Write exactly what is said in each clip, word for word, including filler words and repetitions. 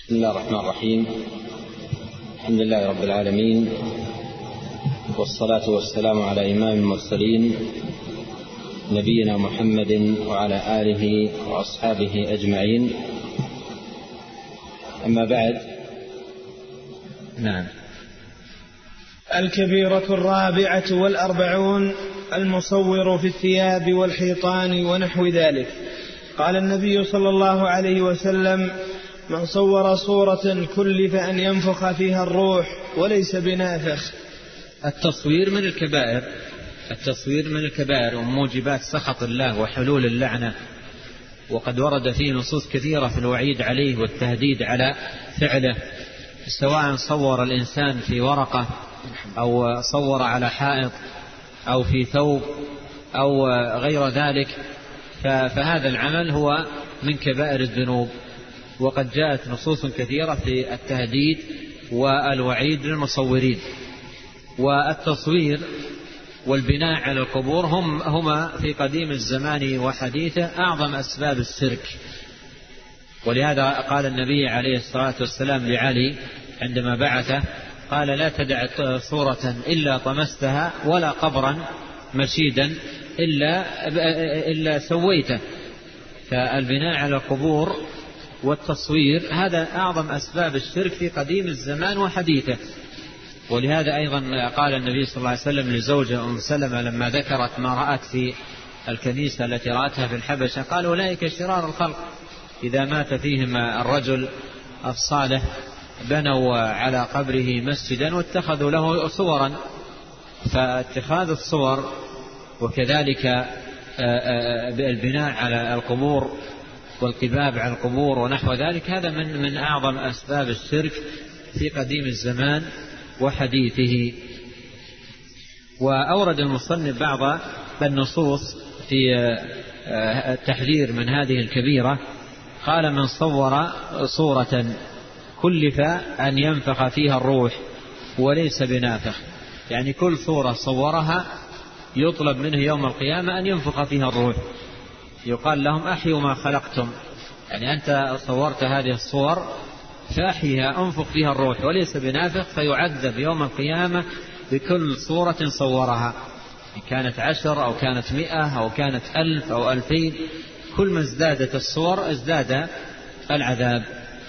بسم الله الرحمن الرحيم. الحمد لله رب العالمين، والصلاة والسلام على إمام المرسلين نبينا محمد وعلى آله وأصحابه أجمعين. أما بعد، نعم. الكبيرة الرابعة والأربعون المصور في الثياب والحيطان ونحو ذلك. قال النبي صلى الله عليه وسلم: من صور صورة كلف أن ينفخ فيها الروح وليس بنافخ. التصوير من الكبائر، التصوير من الكبائر وموجبات سخط الله وحلول اللعنة، وقد ورد فيه نصوص كثيرة في الوعيد عليه والتهديد على فعله، سواء صور الإنسان في ورقة أو صور على حائط أو في ثوب أو غير ذلك، فهذا العمل هو من كبائر الذنوب. وقد جاءت نصوص كثيرة في التهديد والوعيد للمصورين. والتصوير والبناء على القبور هم هما في قديم الزمان وحديثه أعظم أسباب الشرك. ولهذا قال النبي عليه الصلاة والسلام لعلي عندما بعثه، قال: لا تدع صورة إلا طمستها ولا قبرا مشيدا إلا, إلا سويته. فالبناء على القبور والتصوير هذا أعظم أسباب الشرك في قديم الزمان وحديثه. ولهذا أيضا قال النبي صلى الله عليه وسلم لزوجة أم سلمة لما ذكرت ما رأت في الكنيسة التي رأتها في الحبشة، قال: أولئك شرار الخلق، إذا مات فيهم الرجل الصالح بنوا على قبره مسجدا واتخذوا له صورا. فاتخاذ الصور وكذلك البناء على القبور والقباب على القبور ونحو ذلك هذا من من أعظم أسباب الشرك في قديم الزمان وحديثه. وأورد المصنف بعض النصوص في التحذير من هذه الكبيرة. قال: من صور صورة كلف أن ينفخ فيها الروح وليس بنافخ، يعني كل صورة صورها يطلب منه يوم القيامة أن ينفخ فيها الروح. يقال لهم: أحيوا ما خلقتم، يعني أنت صورت هذه الصور فأحيها، أنفخ فيها الروح وليس بنافخ، فيعذب يوم القيامة بكل صورة صورها، إن كانت عشر أو كانت مئة أو كانت ألف أو ألفين، كل ما ازدادت الصور ازداد العذاب.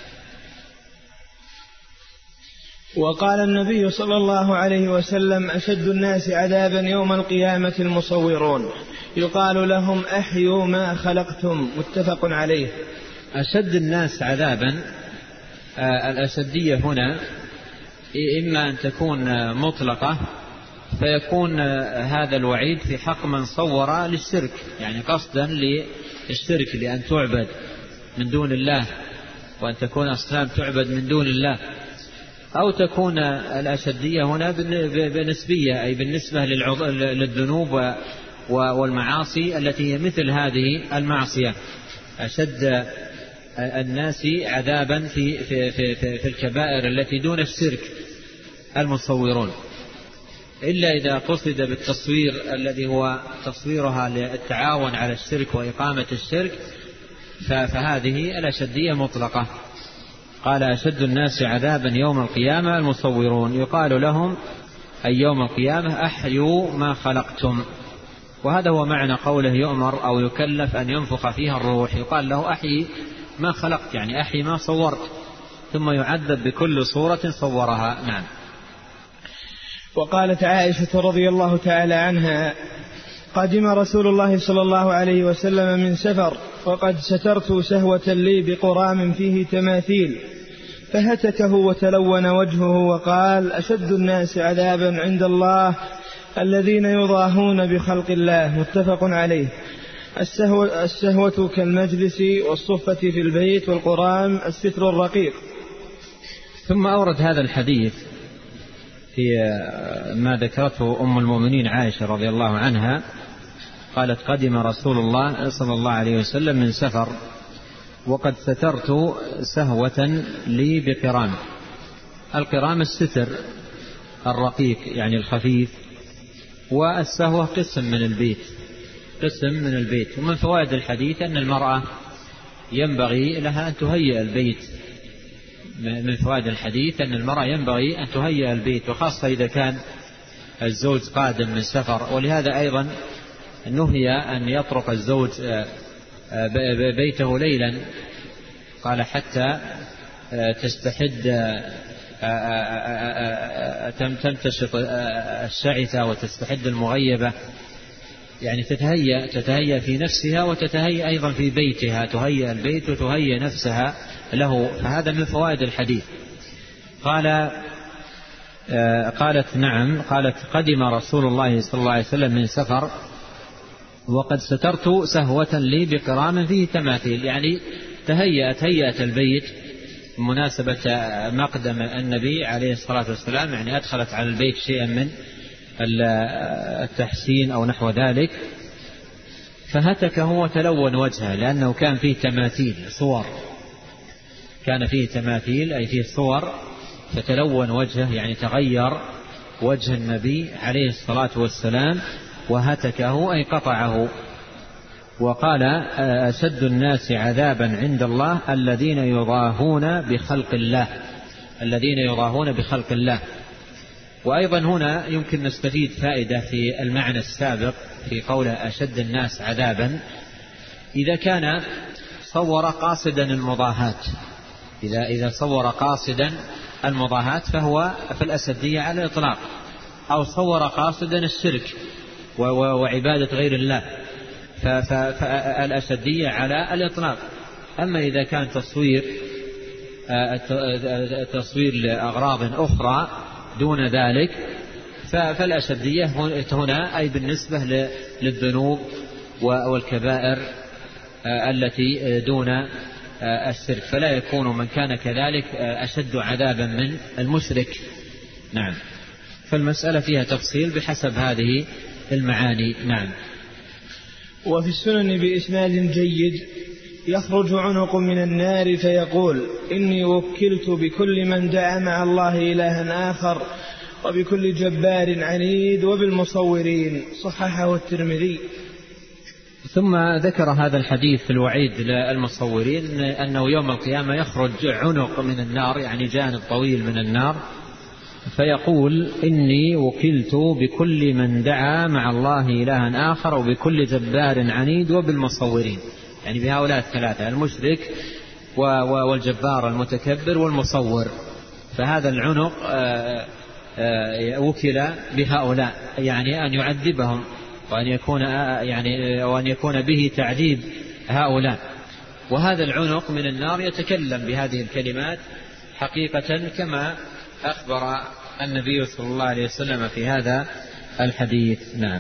وقال النبي صلى الله عليه وسلم: أشد الناس عذابا يوم القيامة المصورون، يقال لهم: أحيوا ما خلقتم. متفق عليه. أشد الناس عذابا، الأشدية هنا إما أن تكون مطلقة فيكون هذا الوعيد في حق من صور للشرك، يعني قصدا للشرك، لأن تعبد من دون الله وأن تكون أصنام تعبد من دون الله. أو تكون الأشدية هنا بنسبية، أي بالنسبة للذنوب والمعاصي التي هي مثل هذه المعصية. أشد الناس عذابا في, في, في, في, في الكبائر التي دون الشرك المصورون، إلا إذا قصد بالتصوير الذي هو تصويرها للتعاون على الشرك وإقامة الشرك، فهذه الأشدية مطلقة. قال: أشد الناس عذابا يوم القيامة المصورون، يقال لهم أي يوم القيامة: أحيوا ما خلقتم. وهذا هو معنى قوله يؤمر أو يكلف أن ينفخ فيها الروح، يقال له: أحيي ما خلقت، يعني أحيي ما صورت، ثم يعذب بكل صورة صورها. نعم. وقالت عائشة رضي الله تعالى عنها: قدم رسول الله صلى الله عليه وسلم من سفر، وقد سترت سهوة لي بقرام فيه تماثيل، فهتكه وتلون وجهه وقال: أشد الناس عذابا عند الله الذين يضاهون بخلق الله. متفق عليه. السهوة, السهوة كالمجلس والصفة في البيت، والقرام الستر الرقيق. ثم أورد هذا الحديث في ما ذكرته أم المؤمنين عائشة رضي الله عنها، قالت: قدم رسول الله صلى الله عليه وسلم من سفر، وقد سترت سهوة لي بقرام. القرام الستر الرقيق يعني الخفيف، والسهوة قسم من البيت، قسم من البيت. ومن فوائد الحديث أن المرأة ينبغي لها أن تهيئ البيت من فوائد الحديث أن المرأة ينبغي أن تهيئ البيت، وخاصة إذا كان الزوج قادم من سفر. ولهذا أيضا نهي أن يطرق الزوج بيته ليلا، قال حتى تستحد تمتشط الشعثة وتستحد المغيبة، يعني تتهيأ تتهيأ في نفسها وتتهيأ أيضا في بيتها، تهيأ البيت وتهيأ نفسها له. فهذا من فوائد الحديث. قال قالت نعم، قالت قدم رسول الله صلى الله عليه وسلم من سفر وقد سترت سهوة لي بقرام فيه تماثيل، يعني تهيأت هيئة البيت مناسبة مقدم النبي عليه الصلاة والسلام، يعني أدخلت على البيت شيئا من التحسين أو نحو ذلك، فهتكه وتلون وجهه لأنه كان فيه تماثيل صور، كان فيه تماثيل أي فيه صور، فتلون وجهه يعني تغير وجه النبي عليه الصلاة والسلام، وهتكه أي قطعه. وقال أشد الناس عذابا عند الله الذين يضاهون بخلق الله، الذين يضاهون بخلق الله. وأيضا هنا يمكن نستفيد فائدة في المعنى السابق في قوله أشد الناس عذابا، إذا كان صور قاصدا المضاهاة، إذا إذا صور قاصدا المضاهاة فهو في الأسدية على الإطلاق، أو صور قاصدا الشرك وعبادة غير الله فالأسدية على الإطلاق. أما إذا كان تصوير تصوير لأغراض أخرى دون ذلك فالأسدية هنا أي بالنسبة للذنوب والكبائر التي دون الشرك، فلا يكون من كان كذلك أشد عذابا من المشرك. نعم، فالمسألة فيها تفصيل بحسب هذه المعاني. نعم. وفي السنن بإسناد جيد يخرج عنق من النار فيقول إني وكلت بكل من دعا مع الله إلها آخر وبكل جبار عنيد وبالمصورين، صححه الترمذي. ثم ذكر هذا الحديث في الوعيد للمصورين أنه يوم القيامة يخرج عنق من النار، يعني جانب طويل من النار، فيقول إني وكلت بكل من دعا مع الله إلها آخر وبكل جبار عنيد وبالمصورين، يعني بهؤلاء الثلاثة، المشرك والجبار المتكبر والمصور. فهذا العنق وكل بهؤلاء، يعني أن يعذبهم وأن يكون يعني وأن يكون به تعذيب هؤلاء. وهذا العنق من النار يتكلم بهذه الكلمات حقيقة كما أخبر النبي صلى الله عليه وسلم في هذا الحديث. نعم.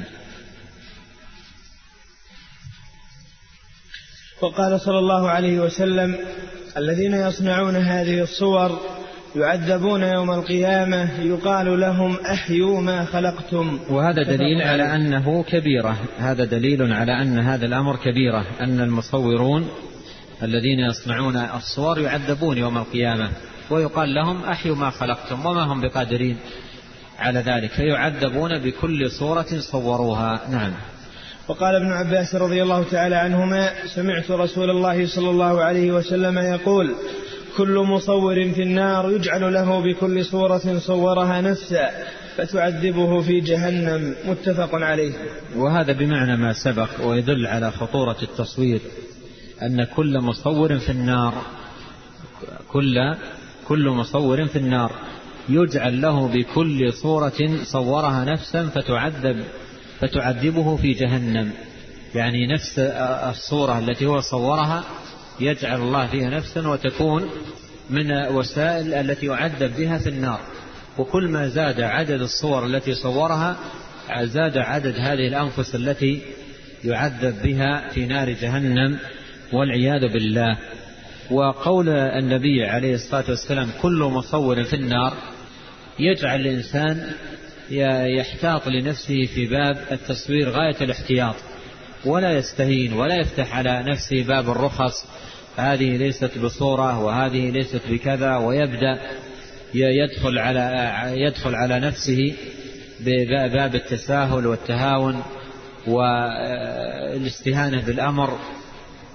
وقال صلى الله عليه وسلم الذين يصنعون هذه الصور يعذبون يوم القيامة يقال لهم أحيوا ما خلقتم. وهذا دليل على أنه كبيرة، هذا دليل على أن هذا الأمر كبيرة، أن المصورون الذين يصنعون الصور يعذبون يوم القيامة ويقال لهم أحيوا ما خلقتم، وما هم بقادرين على ذلك، فيعذبون بكل صورة صوروها. نعم. وقال ابن عباس رضي الله تعالى عنهما سمعت رسول الله صلى الله عليه وسلم يقول كل مصور في النار يجعل له بكل صورة صورها نفسا فتعذبه في جهنم، متفق عليه. وهذا بمعنى ما سبق ويدل على خطورة التصوير، أن كل مصور في النار كل كل مصور في النار يجعل له بكل صورة صورها نفسا فتعذب فتعذبه في جهنم، يعني نفس الصورة التي هو صورها يجعل الله فيها نفسا وتكون من وسائل التي يعذب بها في النار. وكل ما زاد عدد الصور التي صورها زاد عدد هذه الأنفس التي يعذب بها في نار جهنم والعياذ بالله. وقول النبي عليه الصلاة والسلام كل مصور في النار يجعل الإنسان يحتاط لنفسه في باب التصوير غاية الاحتياط، ولا يستهين ولا يفتح على نفسه باب الرخص، هذه ليست بصورة وهذه ليست بكذا، ويبدأ يدخل على يدخل على نفسه بباب التساهل والتهاون والاستهانة بالأمر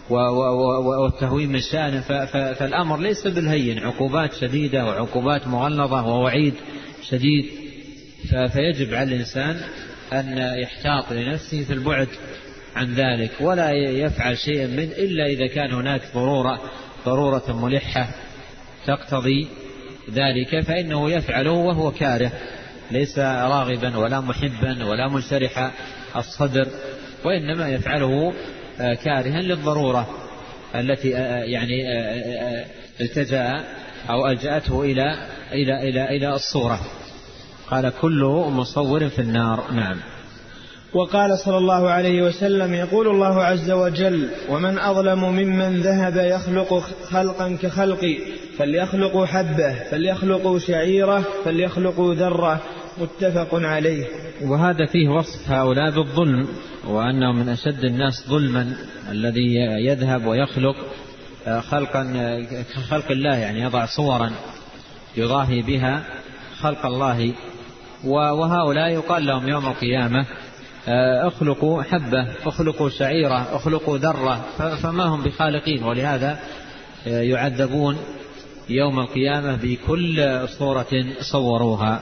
والتهوين من شأنه. فالأمر ليس بالهين، عقوبات شديدة وعقوبات مغلظة ووعيد شديد. فيجب على الإنسان أن يحتاط لنفسه في البعد عن ذلك، ولا يفعل شيئا من إلا إذا كان هناك ضرورة ضرورة ملحة تقتضي ذلك، فإنه يفعله وهو كاره، ليس راغبا ولا محبا ولا منشرح الصدر، وإنما يفعله كارها للضرورة التي يعني التجأ أو ألجأته إلى إلى إلى إلى الصورة. قال كل مصور في النار. نعم. وقال صلى الله عليه وسلم: يقول الله عز وجل: ومن أظلم ممن ذهب يخلق خلقا كخلقي، فليخلقوا حبة، فليخلقوا شعيرة، فليخلقوا ذرة. متفق عليه. وهذا فيه وصف هؤلاء بالظلم، وأنه من أشد الناس ظلما الذي يذهب ويخلق خلقا كخلق الله، يعني يضع صورا يضاهي بها خلق الله. وهؤلاء يقال لهم يوم القيامة: اخلقوا حبة، اخلقوا شعيرة، اخلقوا ذرة، فما هم بخالقين، ولهذا يعذبون يوم القيامة بكل صورة صوروها.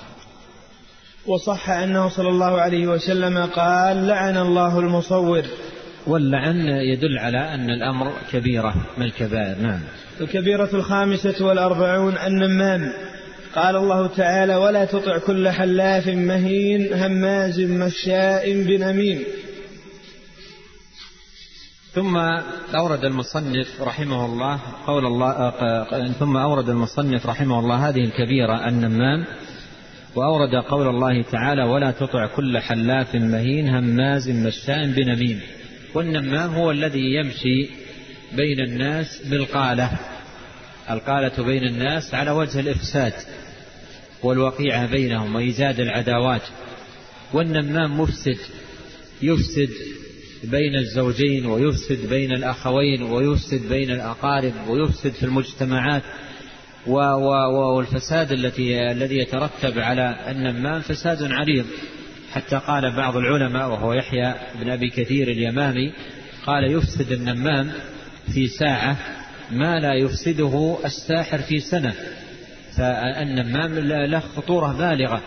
وصح أنه صلى الله عليه وسلم قال: لعن الله المصور. واللعن يدل على أن الأمر كبيرة من الكبائر. نعم. الكبيرة الخامسة والأربعون النمام. قال الله تعالى: ولا تطع كل حلاف مهين هماز مشاء بنميم. ثم أورد المصنف رحمه الله قول الله ثم أورد المصنف رحمه الله هذه الكبيرة النمام، وأورد قول الله تعالى: ولا تطع كل حلاف مهين هماز مشاء بنميم. والنمام هو الذي يمشي بين الناس بالقالة، القالة بين الناس على وجه الإفساد والوقيعة بينهم وإيجاد العداوات. والنمام مفسد، يفسد بين الزوجين، ويفسد بين الأخوين، ويفسد بين الأقارب، ويفسد في المجتمعات. والفساد التي الذي يترتب على النمام فساد عريض، حتى قال بعض العلماء وهو يحيى بن أبي كثير اليمامي قال: يفسد النمام في ساعة ما لا يفسده الساحر في سنة. فالنمام له خطورة بالغة،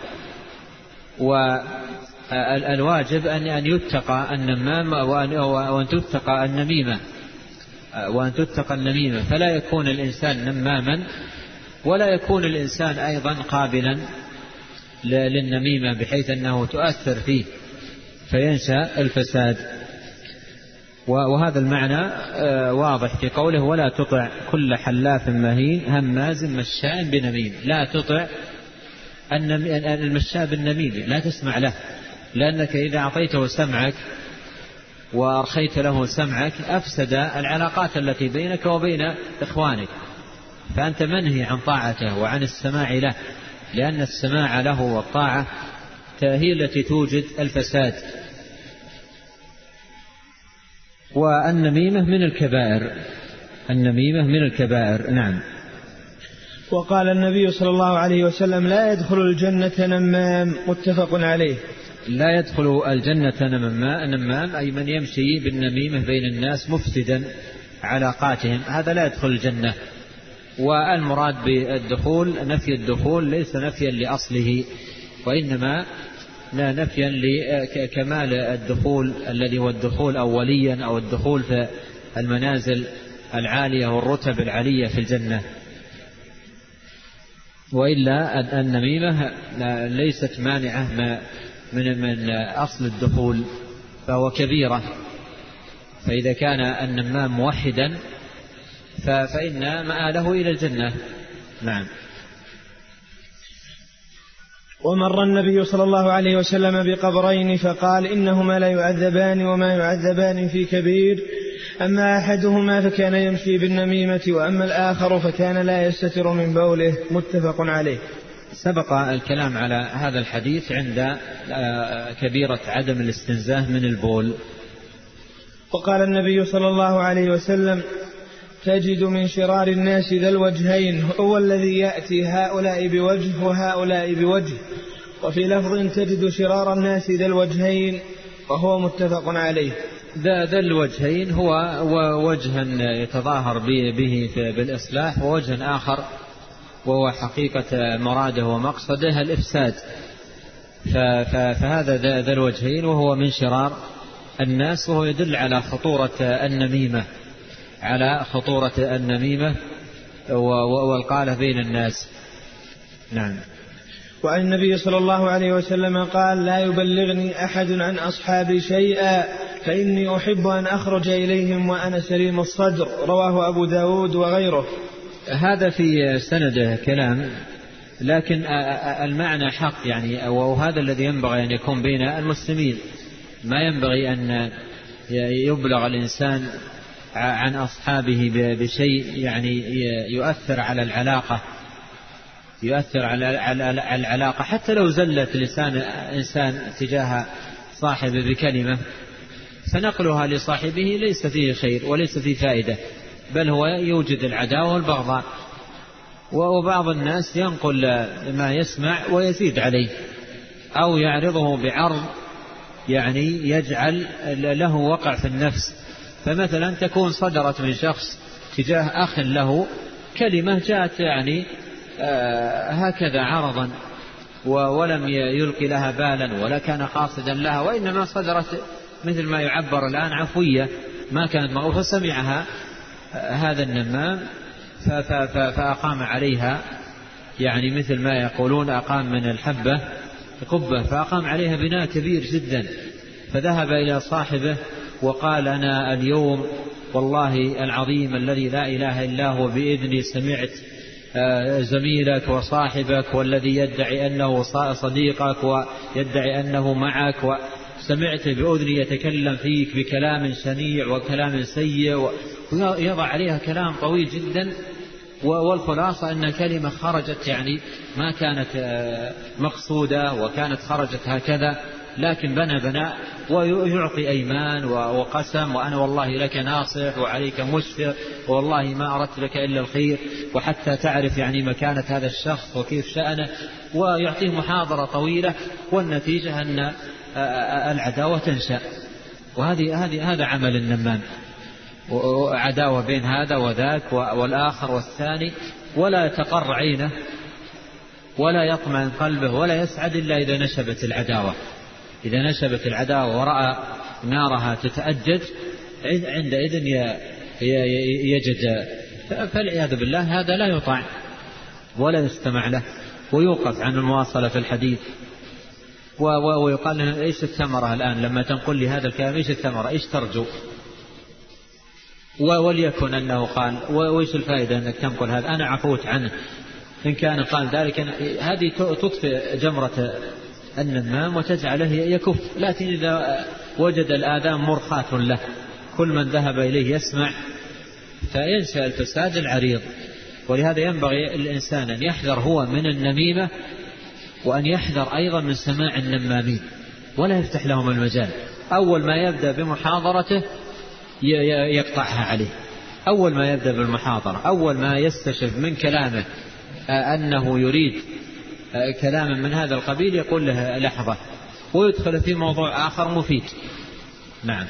والواجب أن يتقى النمام وأن تتقى النميمة وأن تتقى النميمة فلا يكون الإنسان نماما، ولا يكون الإنسان أيضا قابلا للنميمة بحيث أنه تؤثر فيه فينشأ الفساد. وهذا المعنى واضح في قوله: ولا تطع كل حلاف مهين هماز مشاء بنميم. لا تطع المشاء بالنميم، لا تسمع له، لأنك إذا أعطيته سمعك وأرخيت له سمعك أفسد العلاقات التي بينك وبين إخوانك، فأنت منهي عن طاعته وعن السماع له، لأن السماع له والطاعة هي التي توجد الفساد. والنميمة من الكبائر، النميمة من الكبائر. نعم. وقال النبي صلى الله عليه وسلم: لا يدخل الجنة نمام. متفق عليه. لا يدخل الجنة نمام أي من يمشي بالنميمة بين الناس مفسدا علاقاتهم، هذا لا يدخل الجنة. والمراد بالدخول نفي الدخول ليس نفيا لأصله، وإنما نفيا لكمال الدخول الذي هو الدخول أوليا أو الدخول في المنازل العالية والرتب العالية في الجنة. وإلا النميمة ليست مانعة من من أصل الدخول، فهو كبيرة. فإذا كان النمام موحدا فإن مآله إلى الجنة. نعم. ومر النبي صلى الله عليه وسلم بقبرين فقال: إنهما لا يعذبان وما يعذبان في كبير، أما أحدهما فكان يمشي بالنميمة، وأما الآخر فكان لا يستتر من بوله. متفق عليه. سبق الكلام على هذا الحديث عند كبيرة عدم الاستنزاه من البول. وقال النبي صلى الله عليه وسلم: تجد من شرار الناس ذا الوجهين، هو الذي يأتي هؤلاء بوجه وهؤلاء بوجه. وفي لفظ: تجد شرار الناس ذا الوجهين، وهو متفق عليه. ذا ذا الوجهين هو وجه يتظاهر به بالإصلاح، ووجه آخر وهو حقيقة مراده ومقصده الإفساد. فهذا ذا الوجهين وهو من شرار الناس، وهو يدل على خطورة النميمة على خطورة النميمة والقالة بين الناس. نعم. وعن النبي صلى الله عليه وسلم قال: لا يبلغني أحد عن أصحابي شيئا فإني أحب أن أخرج إليهم وأنا سليم الصدر. رواه أبو داود وغيره. هذا في سنده كلام، لكن المعنى حق يعني، وهذا الذي ينبغي أن يكون بين المسلمين. ما ينبغي أن يبلغ الإنسان عن أصحابه بشيء يعني يؤثر على العلاقة يؤثر على العلاقة حتى لو زلت لسان إنسان تجاه صاحبه بكلمة، فنقلها لصاحبه ليس فيه خير وليس فيه فائدة، بل هو يوجد العداوة والبغضاء. وبعض الناس ينقل ما يسمع ويزيد عليه، أو يعرضه بعرض يعني يجعل له وقع في النفس. فمثلا تكون صدرت من شخص تجاه أخ له كلمة جاءت يعني آه هكذا عرضا، ولم يلقي لها بالا ولا كان قاصدا لها، وإنما صدرت مثل ما يعبر الآن عفوية ما كانت مغفوة، فسمعها آه هذا النمام فأقام عليها يعني مثل ما يقولون أقام من الحبة قبة، فأقام عليها بناء كبير جدا. فذهب إلى صاحبه وقال: أنا اليوم والله العظيم الذي لا إله إلا هو بإذني سمعت زميلك وصاحبك والذي يدعي أنه صديقك ويدعي أنه معك، وسمعت بأذني يتكلم فيك بكلام شنيع وكلام سيء، ويضع عليها كلام طويل جدا. والخلاصة أن كلمة خرجت يعني ما كانت مقصودة وكانت خرجت هكذا، لكن بنى بناء ويعطي أيمان وقسم، وأنا والله لك ناصح وعليك مشفق والله ما أردت لك إلا الخير، وحتى تعرف يعني مكانة هذا الشخص وكيف شأنه، ويعطيه محاضرة طويلة، والنتيجة أن العداوة تنشأ. وهذه هذه هذا عمل النمام، عداوة بين هذا وذاك والآخر والثاني، ولا تقر عينه ولا يطمئن قلبه ولا يسعد إلا إذا نشبت العداوة. إذا نشبت العداوة ورأى نارها تتأجج عندئذ يجد، فالعياذ بالله هذا لا يطاع ولا يستمع له، ويوقف عن المواصلة في الحديث. ويقال له: إيش الثمرة الآن لما تنقل لي هذا الكلام؟ إيش الثمرة؟ إيش ترجو؟ وليكن أنه قال: وإيش الفائدة أنك تنقل هذا؟ أنا عفوت عنه. إن كان قال ذلك هذه تطفئ جمرة النمام وتجعله يكف. لكن إذا وجد الآذان مرخاة له كل من ذهب إليه يسمع، فينشأ الفساد العريض. ولهذا ينبغي الإنسان أن يحذر هو من النميمة، وأن يحذر أيضا من سماع النمامين، ولا يفتح لهم المجال. أول ما يبدأ بمحاضرته يقطعها عليه، أول ما يبدأ بالمحاضرة، أول ما يستشف من كلامه أنه يريد كلاما من هذا القبيل يقول له لحظة، ويدخل في موضوع آخر مفيد. نعم.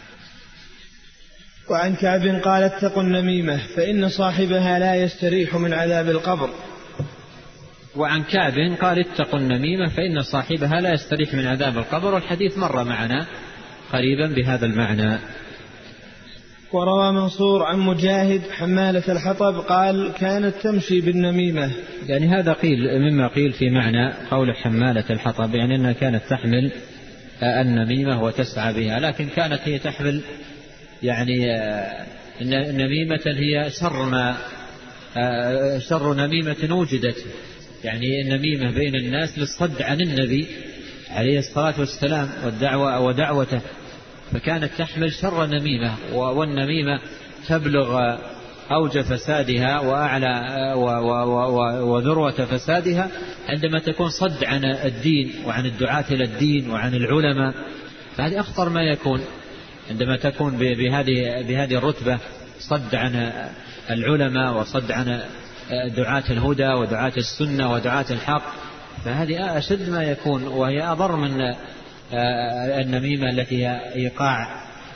وعن كعب قال: اتقوا النميمة فإن صاحبها لا يستريح من عذاب القبر. وعن كعب قال: اتقوا النميمة فإن صاحبها لا يستريح من عذاب القبر. والحديث مر معنا قريبا بهذا المعنى. وروى منصور عن مجاهد حمالة الحطب قال: كانت تمشي بالنميمة. يعني هذا قيل مما قيل في معنى قول حمالة الحطب، يعني أنها كانت تحمل النميمة وتسعى بها، لكن كانت هي تحمل يعني نميمة هي شر ما شر نميمة وجدت، يعني النميمة بين الناس للصد عن النبي عليه الصلاة والسلام والدعوة ودعوته، فكانت تحمل شر نميمة. والنميمة تبلغ أوج فسادها وأعلى وذروة فسادها عندما تكون صد عن الدين وعن الدعاة إلى الدين وعن العلماء. فهذه أخطر ما يكون عندما تكون بهذه بهذه الرتبة، صد عن العلماء وصد عن دعاة الهدى ودعاة السنة ودعاة الحق، فهذه أشد ما يكون، وهي أضر من النميمة التي هي إيقاع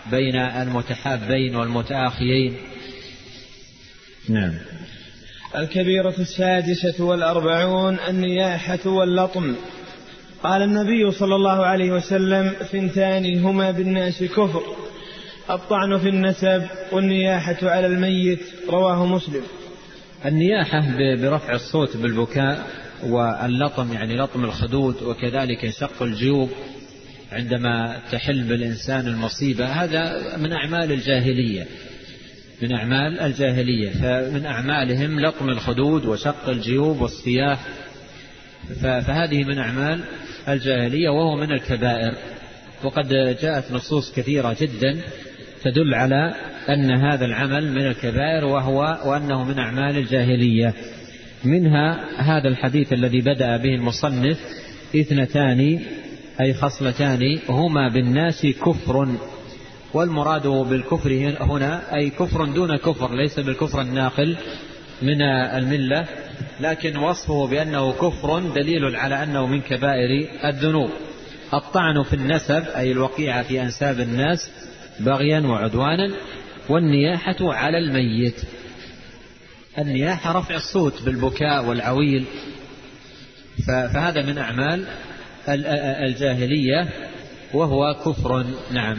بين المتحابين والمتآخيين. نعم. الكبيرة السادسة والأربعون النياحة واللطم. قال النبي صلى الله عليه وسلم: ثنتان هما بالناس كفر: الطعن في النسب والنياحة على الميت. رواه مسلم. النياحة برفع الصوت بالبكاء، واللطم يعني لطم الخدود، وكذلك شق الجيوب عندما تحل بالإنسان المصيبة، هذا من أعمال الجاهلية من أعمال الجاهلية فمن أعمالهم لطم الخدود وشق الجيوب والصياح، فهذه من أعمال الجاهلية وهو من الكبائر. وقد جاءت نصوص كثيرة جدا تدل على أن هذا العمل من الكبائر وهو وأنه من أعمال الجاهلية. منها هذا الحديث الذي بدأ به المصنف: اثنتان أي خصلتان هما بالناس كفر. والمراد بالكفر هنا أي كفر دون كفر، ليس بالكفر الناقل من الملة، لكن وصفه بأنه كفر دليل على أنه من كبائر الذنوب. الطعن في النسب أي الوقيعة في أنساب الناس بغيا وعدوانا، والنياحة على الميت. النياحة رفع الصوت بالبكاء والعويل، فهذا من أعمال الجاهلية وهو كفر. نعم.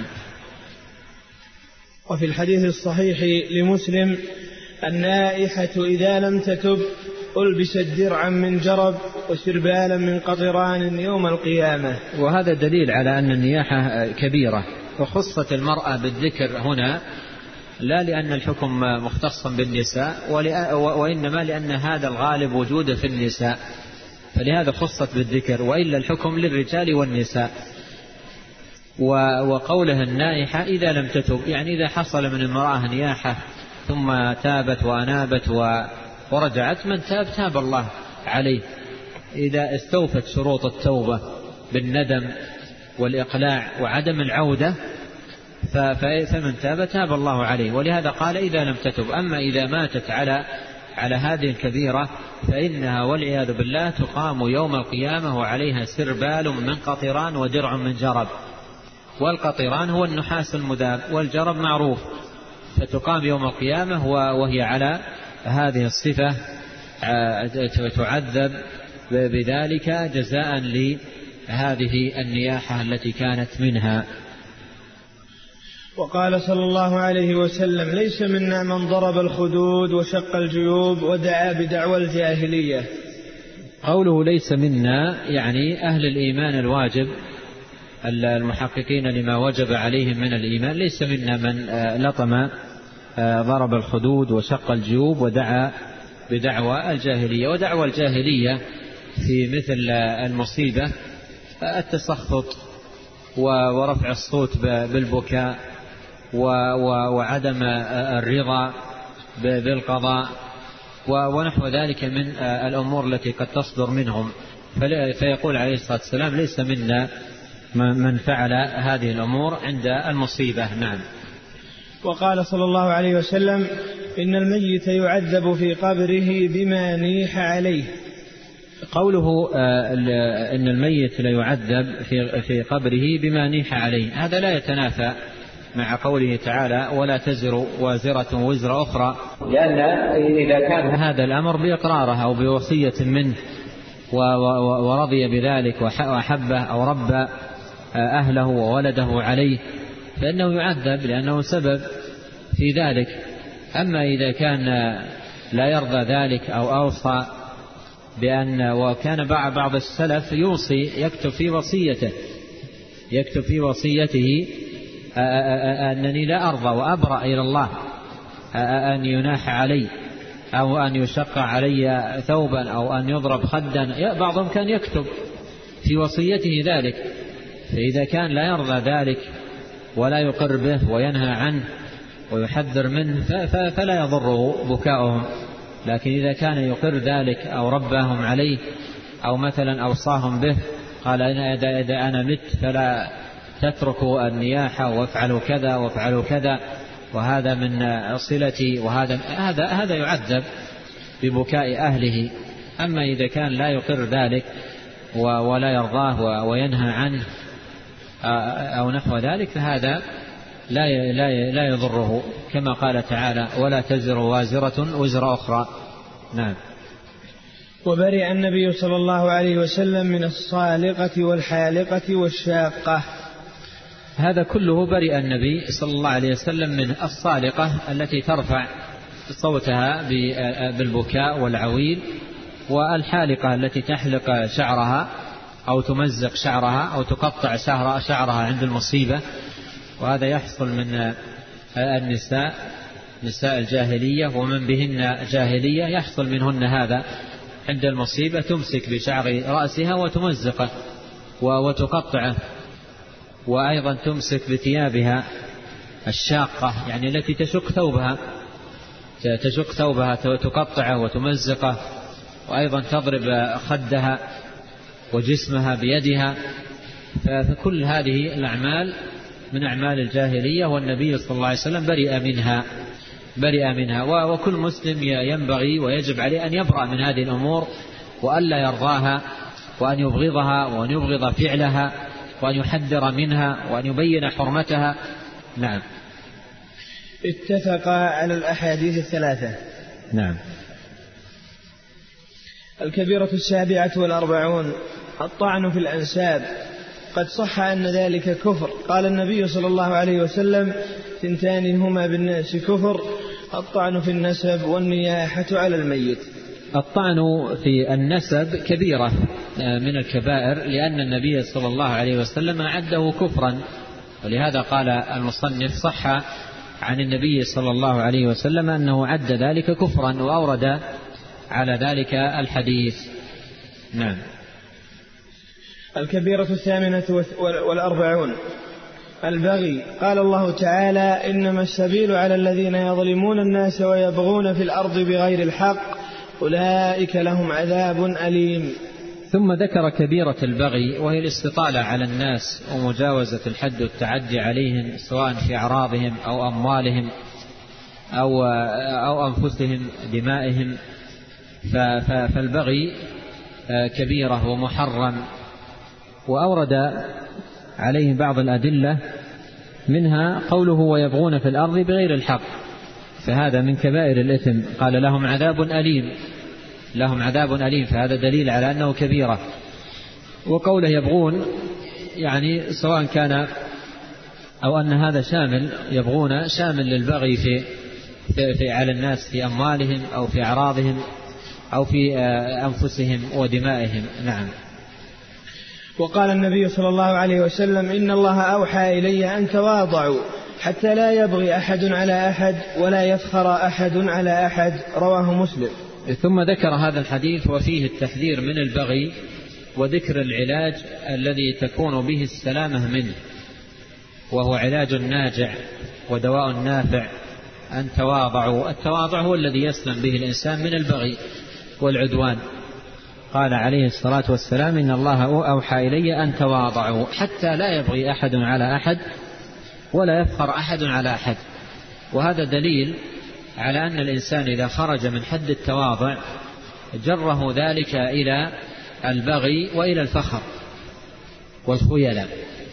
وفي الحديث الصحيح لمسلم: النائحة إذا لم تتب ألبست درعا من جرب وسربالا من قطران يوم القيامة. وهذا دليل على أن النياحة كبيرة، وخصت المرأة بالذكر هنا لا لأن الحكم مختص بالنساء، وإنما لأن هذا الغالب وجوده في النساء، فلهذا خصت بالذكر، وإلا الحكم للرجال والنساء. وقولها النائحة إذا لم تتب، يعني إذا حصل من المرأة نياحة ثم تابت وأنابت ورجعت، من تاب تاب الله عليه إذا استوفت شروط التوبة بالندم والإقلاع وعدم العودة، فمن تاب تاب الله عليه. ولهذا قال إذا لم تتب. أما إذا ماتت على على هذه الكبيرة فإنها والعياذ بالله تقام يوم القيامة وعليها سربال من قطران ودرع من جرب. والقطران هو النحاس المذاب، والجرب معروف، فتقام يوم القيامة وهي على هذه الصفة، تعذب بذلك جزاء لهذه النياحة التي كانت منها. وقال صلى الله عليه وسلم: ليس منا من ضرب الخدود وشق الجيوب ودعا بدعوى الجاهلية. قوله ليس منا يعني أهل الإيمان الواجب المحققين لما وجب عليهم من الإيمان، ليس منا من لطم ضرب الخدود وشق الجيوب ودعا بدعوى الجاهلية. ودعوى الجاهلية في مثل المصيبة التسخط ورفع الصوت بالبكاء وعدم الرضا بالقضاء ونحو ذلك من الأمور التي قد تصدر منهم. فيقول عليه الصلاة والسلام: ليس منا من فعل هذه الأمور عند المصيبة. نعم. وقال صلى الله عليه وسلم: إن الميت يعذب في قبره بما نيح عليه. قوله إن الميت لا يعذب في قبره بما نيح عليه، هذا لا يتنافى مع قوله تعالى: ولا تزر وازرة وزر أخرى، لأن إذا كان هذا الأمر بإقرارها أو بوصية منه ورضي بذلك وأحبه أو ربى أهله وولده عليه فإنه يعذب لأنه سبب في ذلك. أما إذا كان لا يرضى ذلك أو أوصى بأن، وكان بعض السلف يوصي يكتب في وصيته يكتب في وصيته أنني لا أرضى وأبرأ إلى الله أن يناح علي أو أن يشق علي ثوبا أو أن يضرب خدا. بعضهم كان يكتب في وصيته ذلك، فإذا كان لا يرضى ذلك ولا يقر به وينهى عنه ويحذر منه فلا يضره بكاؤهم. لكن إذا كان يقر ذلك أو رباهم عليه أو مثلا أوصاهم به، قال: إذا أنا مت فلا تتركوا النياحة وافعلوا كذا وافعلوا كذا، وهذا من صلتي، وهذا هذا هذا يعذب ببكاء أهله. أما إذا كان لا يقر ذلك ولا يرضاه وينهى عنه أو نحو ذلك فهذا لا لا لا يضره، كما قال تعالى ولا تزر وازرة وزر أخرى. نعم. وبرئ النبي صلى الله عليه وسلم من الصالقة والحالقة والشاقة. هذا كله برئ النبي صلى الله عليه وسلم من الصالقة التي ترفع صوتها بالبكاء والعويل، والحالقة التي تحلق شعرها أو تمزق شعرها أو تقطع شعرها عند المصيبة. وهذا يحصل من النساء نساء الجاهلية ومن بهن جاهلية، يحصل منهن هذا عند المصيبة، تمسك بشعر رأسها وتمزقه وتقطعه. وأيضا تمسك بثيابها الشاقة، يعني التي تشق ثوبها تشق ثوبها تقطعه وتمزقه، وأيضا تضرب خدها وجسمها بيدها. فكل هذه الأعمال من أعمال الجاهلية، والنبي صلى الله عليه وسلم برئ منها برئ منها وكل مسلم ينبغي ويجب عليه أن يبرأ من هذه الأمور، وألا يرضاها، وأن يبغضها، وأن يبغض فعلها، وأن يحذر منها، وأن يبين حرمتها. نعم. اتفق على الأحاديث الثلاثة. نعم. الكبيرة السابعة والأربعون الطعن في الأنساب. قد صح أن ذلك كفر. قال النبي صلى الله عليه وسلم ثنتان هما بالناس كفر: الطعن في النسب والنياحة على الميت. الطعن في النسب كبيرة من الكبائر، لأن النبي صلى الله عليه وسلم عده كفرا، ولهذا قال المصنف صح عن النبي صلى الله عليه وسلم أنه عد ذلك كفرا، وأورد على ذلك الحديث. نعم. الكبيرة الثامنة والأربعون البغي. قال الله تعالى: إنما السبيل على الذين يظلمون الناس ويبغون في الأرض بغير الحق أولئك لهم عذاب أليم. ثم ذكر كبيرة البغي، وهي الاستطالة على الناس ومجاوزة الحد والتعدي عليهم، سواء في أعراضهم أو أموالهم أو, أو أنفسهم دمائهم. فالبغي كبيرة ومحرم، وأورد عليه بعض الأدلة، منها قوله ويبغون في الأرض بغير الحق، فهذا من كبائر الإثم. قال لهم عذاب أليم، لهم عذاب أليم، فهذا دليل على أنه كبيرة. وقوله يبغون يعني سواء كان أو أن هذا شامل، يبغون شامل للبغي في, في, في على الناس في أموالهم أو في أعراضهم أو في أنفسهم ودمائهم. نعم. وقال النبي صلى الله عليه وسلم: إن الله أوحى إلي أن تواضعوا حتى لا يبغي أحد على أحد ولا يفخر أحد على أحد. رواه مسلم. ثم ذكر هذا الحديث وفيه التحذير من البغي، وذكر العلاج الذي تكون به السلامة منه، وهو علاج ناجع ودواء نافع: أن تواضعوا. التواضع هو الذي يسلم به الإنسان من البغي والعدوان. قال عليه الصلاة والسلام: إن الله أوحى إلي أن تواضعوا حتى لا يبغي أحد على أحد ولا يفخر أحد على أحد. وهذا دليل على أن الإنسان إذا خرج من حد التواضع جره ذلك إلى البغي وإلى الفخر والخيلاء،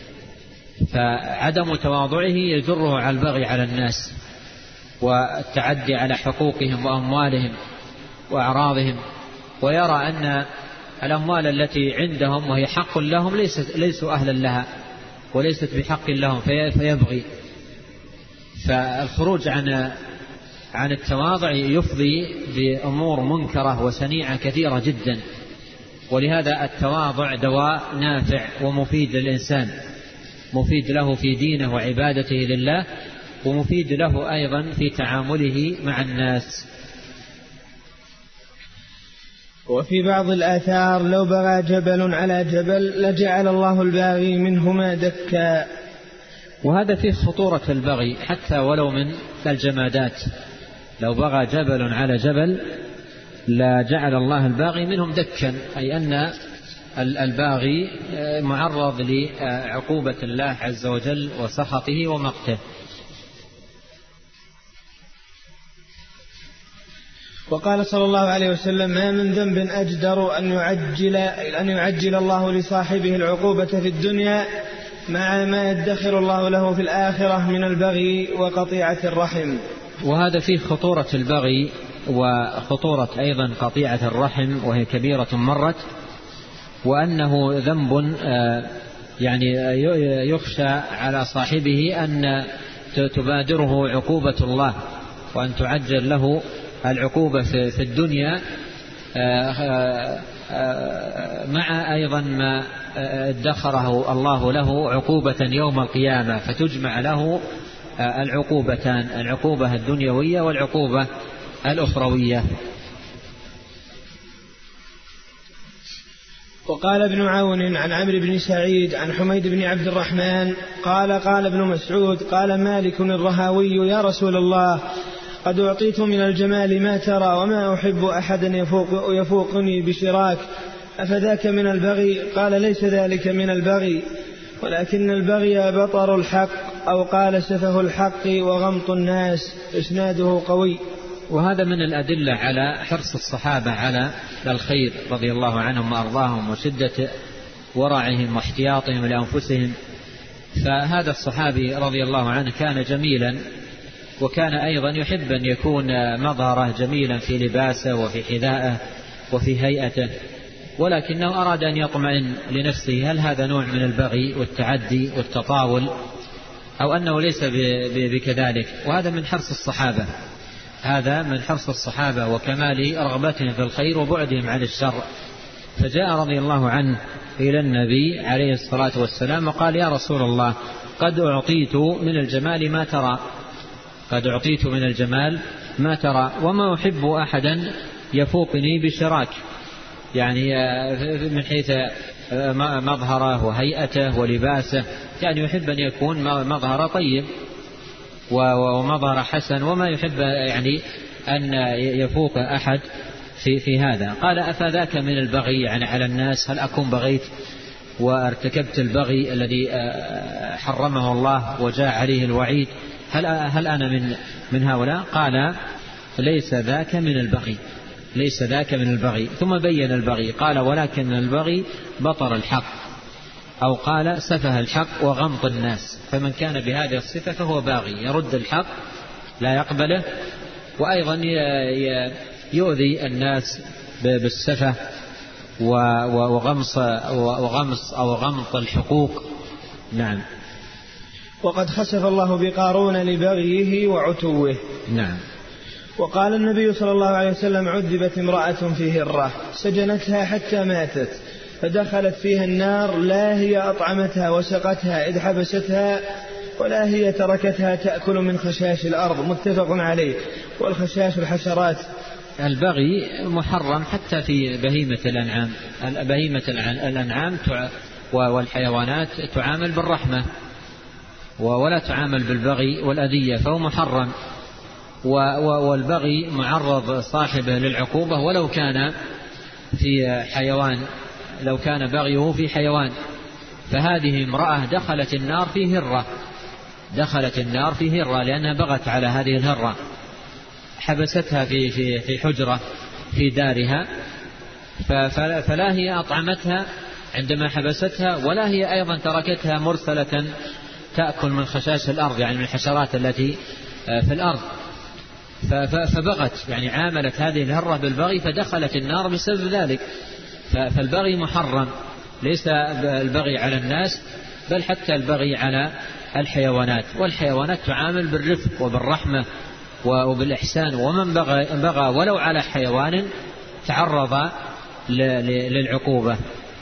فعدم تواضعه يجره على البغي على الناس والتعدي على حقوقهم وأموالهم وأعراضهم، ويرى أن الأموال التي عندهم وهي حق لهم ليست ليسوا أهلا لها وليست بحق لهم فيبغي. فالخروج عن عن التواضع يفضي بأمور منكرة وسنيعة كثيرة جدا. ولهذا التواضع دواء نافع ومفيد للإنسان، مفيد له في دينه وعبادته لله، ومفيد له أيضا في تعامله مع الناس. وفي بعض الآثار: لو بغى جبل على جبل لجعل الله الباغي منهما دكا. وهذا فيه خطورة البغي حتى ولو من الجمادات. لو بغى جبل على جبل لجعل الله الباغي منهم دكا، أي أن الباغي معرض لعقوبة الله عز وجل وسخطه ومقته. وقال صلى الله عليه وسلم: ما من ذنب أجدر أن يعجل, أن يعجل الله لصاحبه العقوبة في الدنيا مع ما يدخر الله له في الآخرة من البغي وقطيعة الرحم. وهذا فيه خطورة البغي وخطورة أيضا قطيعة الرحم، وهي كبيرة مرت، وأنه ذنب يعني يخشى على صاحبه أن تبادره عقوبة الله، وأن تعجل له العقوبة في الدنيا، مع أيضا ما ادخره الله له عقوبة يوم القيامة، فتجمع له العقوبتان، العقوبة الدنيوية والعقوبة الأخروية. وقال ابن عون عن عمرو بن سعيد عن حميد بن عبد الرحمن قال قال ابن مسعود قال مالك الرهاوي يا رسول الله قد أعطيت من الجمال ما ترى وما أحب أحدا يفوق يفوقني بشراك، أفذاك من البغي؟ قال ليس ذلك من البغي، ولكن البغي بطر الحق، أو قال سفه الحق وغمط الناس. إسناده قوي. وهذا من الأدلة على حرص الصحابة على الخير رضي الله عنهم وأرضاهم، وشدة ورعهم واحتياطهم لأنفسهم. فهذا الصحابي رضي الله عنه كان جميلا، وكان أيضا يحب أن يكون مظهره جميلا في لباسه وفي حذائه وفي هيئته، ولكنه أراد أن يطمئن لنفسه هل هذا نوع من البغي والتعدي والتطاول أو أنه ليس بكذلك. وهذا من حرص الصحابة، هذا من حرص الصحابة وكمال رغبتهم في الخير وبعدهم عن الشر. فجاء رضي الله عنه إلى النبي عليه الصلاة والسلام وقال يا رسول الله قد أعطيت من الجمال ما ترى، قد أعطيت من الجمال ما ترى وما أحب أحدا يفوقني بشراك، يعني من حيث مظهره وهيئته ولباسه، يعني يحب أن يكون مظهر طيب ومظهر حسن، وما يحب يعني أن يفوق أحد في, في هذا. قال أفذاك من البغي يعني على الناس؟ هل أكون بغيت وارتكبت البغي الذي حرمه الله وجاء عليه الوعيد؟ هل, هل أنا من, من هؤلاء؟ قال ليس ذاك من البغي، ليس ذاك من البغي. ثم بين البغي قال ولكن البغي بطر الحق، أو قال سفه الحق وغمط الناس. فمن كان بهذه الصفة فهو باغي، يرد الحق لا يقبله، وأيضا يؤذي الناس بالسفه وغمص وغمص أو غمط الحقوق. نعم. وقد خسف الله بقارون لبغيه وعتوه. نعم. وقال النبي صلى الله عليه وسلم عذبت امرأة في هرة سجنتها حتى ماتت، فدخلت فيها النار، لا هي أطعمتها وسقتها إذ حبستها، ولا هي تركتها تأكل من خشاش الأرض. متفق عليه. والخشاش الحشرات. البغي محرم حتى في بهيمة الأنعام، بهيمة الأنعام والحيوانات تعامل بالرحمة ولا تعامل بالبغي والأذية، فهو محرم. والبغي معرض صاحبه للعقوبة ولو كان في حيوان، لو كان بغيه في حيوان. فهذه امرأة دخلت النار في هرة، دخلت النار في هرة لأنها بغت على هذه الهرة، حبستها في في في حجرة في دارها، فلا هي أطعمتها عندما حبستها، ولا هي أيضا تركتها مرسلة تأكل من خشاش الأرض، يعني من الحشرات التي في الأرض. فبغت، يعني عاملت هذه الهرة بالبغي فدخلت النار بسبب ذلك. فالبغي محرم، ليس البغي على الناس بل حتى البغي على الحيوانات. والحيوانات تعامل بالرفق وبالرحمة وبالإحسان، ومن بغى, بغى ولو على حيوان تعرض للعقوبة.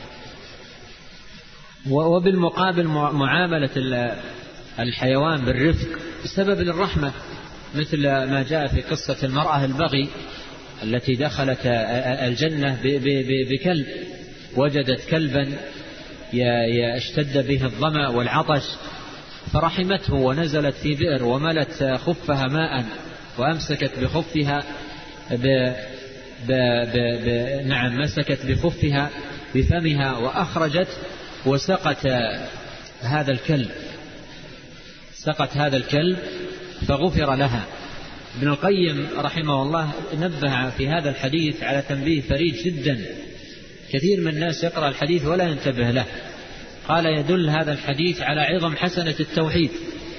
وبالمقابل معاملة الحيوان بالرفق بسبب الرحمة، مثل ما جاء في قصة المرأة البغي التي دخلت الجنة بكلب، وجدت كلبا يشتد به الظمأ والعطش فرحمته ونزلت في بئر وملت خفها ماء وأمسكت بخفها ب... ب... ب... ب... نعم مسكت بخفها بفمها وأخرجت وسقت هذا الكلب، سقت هذا الكلب فغفر لها. ابن القيم رحمه الله نبه في هذا الحديث على تنبيه فريد جدا. كثير من الناس يقرأ الحديث ولا ينتبه له. قال يدل هذا الحديث على عظم حسنة التوحيد.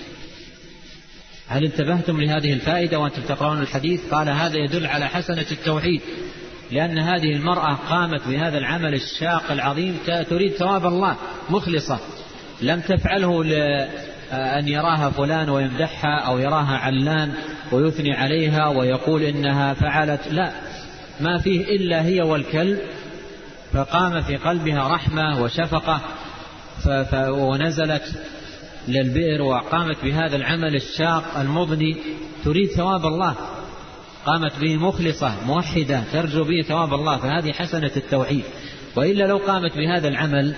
هل انتبهتم لهذه الفائدة وأنتم تقرؤون الحديث؟ قال هذا يدل على حسنة التوحيد، لأن هذه المرأة قامت بهذا العمل الشاق العظيم تريد ثواب الله مخلصة، لم تفعله لأن يراها فلان ويمدحها أو يراها علان ويثني عليها ويقول إنها فعلت، لا، ما فيه إلا هي والكلب، فقام في قلبها رحمة وشفقة ونزلت للبئر وقامت بهذا العمل الشاق المضني تريد ثواب الله، قامت به مخلصة موحدة ترجو به ثواب الله، فهذه حسنة التوحيد. وإلا لو قامت بهذا العمل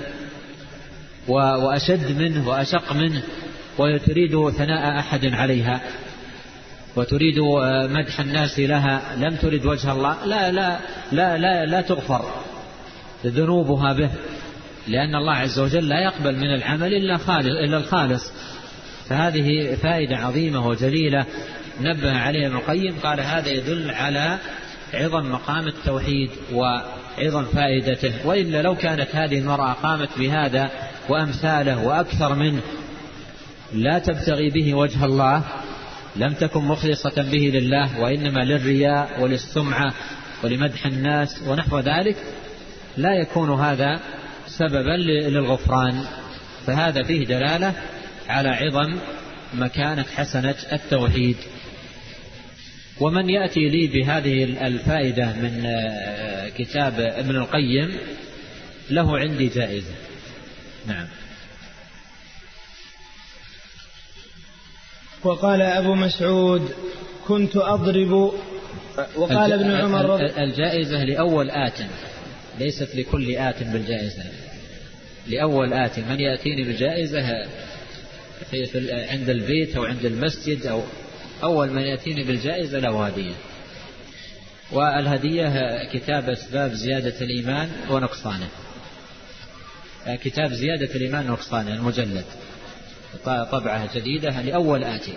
وأشد منه وأشق منه وتريد ثناء أحد عليها وتريد مدح الناس لها، لم ترد وجه الله، لا لا لا لا, لا تغفر ذنوبها به، لأن الله عز وجل لا يقبل من العمل إلا خالص إلا الخالص. فهذه فائدة عظيمة وجليلة نبه عليها ابن القيم، قال هذا يدل على عظم مقام التوحيد وعظم فائدته. وإلا لو كانت هذه المرأة قامت بهذا وأمثاله وأكثر منه لا تبتغي به وجه الله، لم تكن مخلصة به لله وإنما للرياء وللسمعة ولمدح الناس ونحو ذلك، لا يكون هذا سببا للغفران. فهذا فيه دلالة على عظم مكانة حسنة التوحيد. ومن يأتي لي بهذه الفائدة من كتاب ابن القيم له عندي جائزة. نعم. وقال أبو مسعود كنت أضرب. وقال ابن عمر الجائزة لأول آت، ليست لكل آت بالجائزة، لأول آت من يأتيني بالجائزة في عند البيت أو عند المسجد أو أول من يأتيني بالجائزة له هدية. والهدية كتاب أسباب زيادة الإيمان ونقصانه، كتاب زيادة الإيمان ونقصانه المجلد، طبعة جديدة لأول آتي.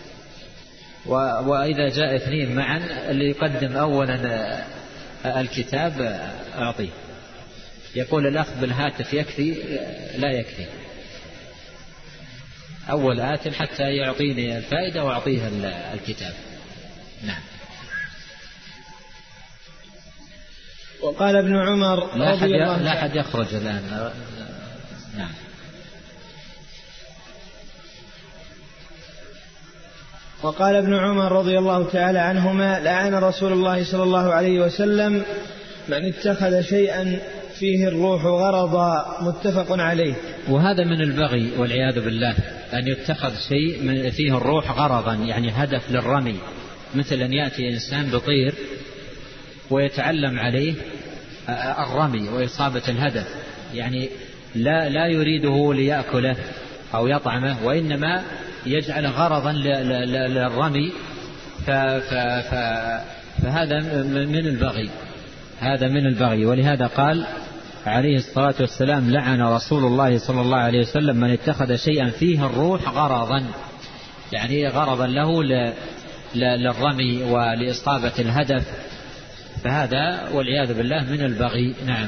وإذا جاء اثنين معا اللي يقدم أولا الكتاب أعطيه. يقول الأخ بالهاتف يكفي، لا يكفي، أول آت حتى يعطيني الفائدة وأعطيها الكتاب. نعم. وقال ابن عمر لا أحد لا أحد يخرج الآن. نعم. وقال ابن عمر رضي الله تعالى عنهما لعن رسول الله صلى الله عليه وسلم من اتخذ شيئا فيه الروح غرضا، متفق عليه. وهذا من البغي والعياذ بالله، أن يتخذ شيء فيه الروح غرضا، يعني هدف للرمي، مثل أن يأتي إنسان بطير ويتعلم عليه الرمي وإصابة الهدف، يعني لا لا يريده ليأكله أو يطعمه، وإنما يجعل غرضا للرمي، فهذا من البغي، هذا من البغي. ولهذا قال عليه الصلاة والسلام لعن رسول الله صلى الله عليه وسلم من اتخذ شيئا فيه الروح غرضا، يعني غرضا له للرمي ولإصابة الهدف، فهذا والعياذ بالله من البغي. نعم.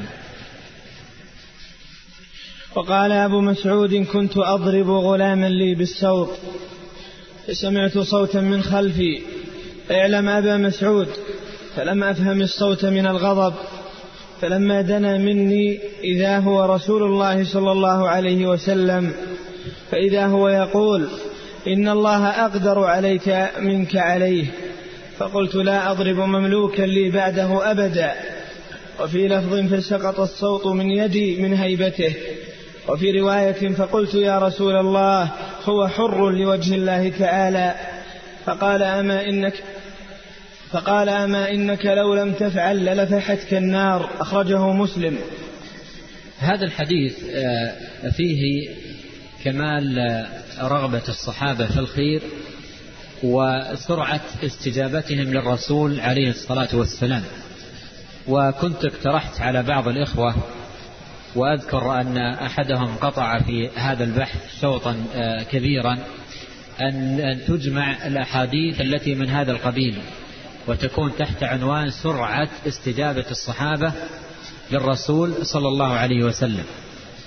وقال أبو مسعود كنت أضرب غلاما لي بالسوط فسمعت صوتا من خلفي اعلم أبا مسعود، فلم أفهم الصوت من الغضب، فلما دنا مني إذا هو رسول الله صلى الله عليه وسلم، فإذا هو يقول إن الله أقدر عليك منك عليه، فقلت لا أضرب مملوكا لي بعده أبدا. وفي لفظ فسقط الصوت من يدي من هيبته. وفي رواية فقلت يا رسول الله هو حر لوجه الله تعالى، فقال أما إنك فقال أما إنك لو لم تفعل للفحتك النار، أخرجه مسلم. هذا الحديث فيه كمال رغبة الصحابة في الخير وسرعة استجابتهم للرسول عليه الصلاة والسلام. وكنت اقترحت على بعض الإخوة، وأذكر أن أحدهم قطع في هذا البحث شوطا كبيرا، أن تجمع الأحاديث التي من هذا القبيل وتكون تحت عنوان سرعة استجابة الصحابة للرسول صلى الله عليه وسلم.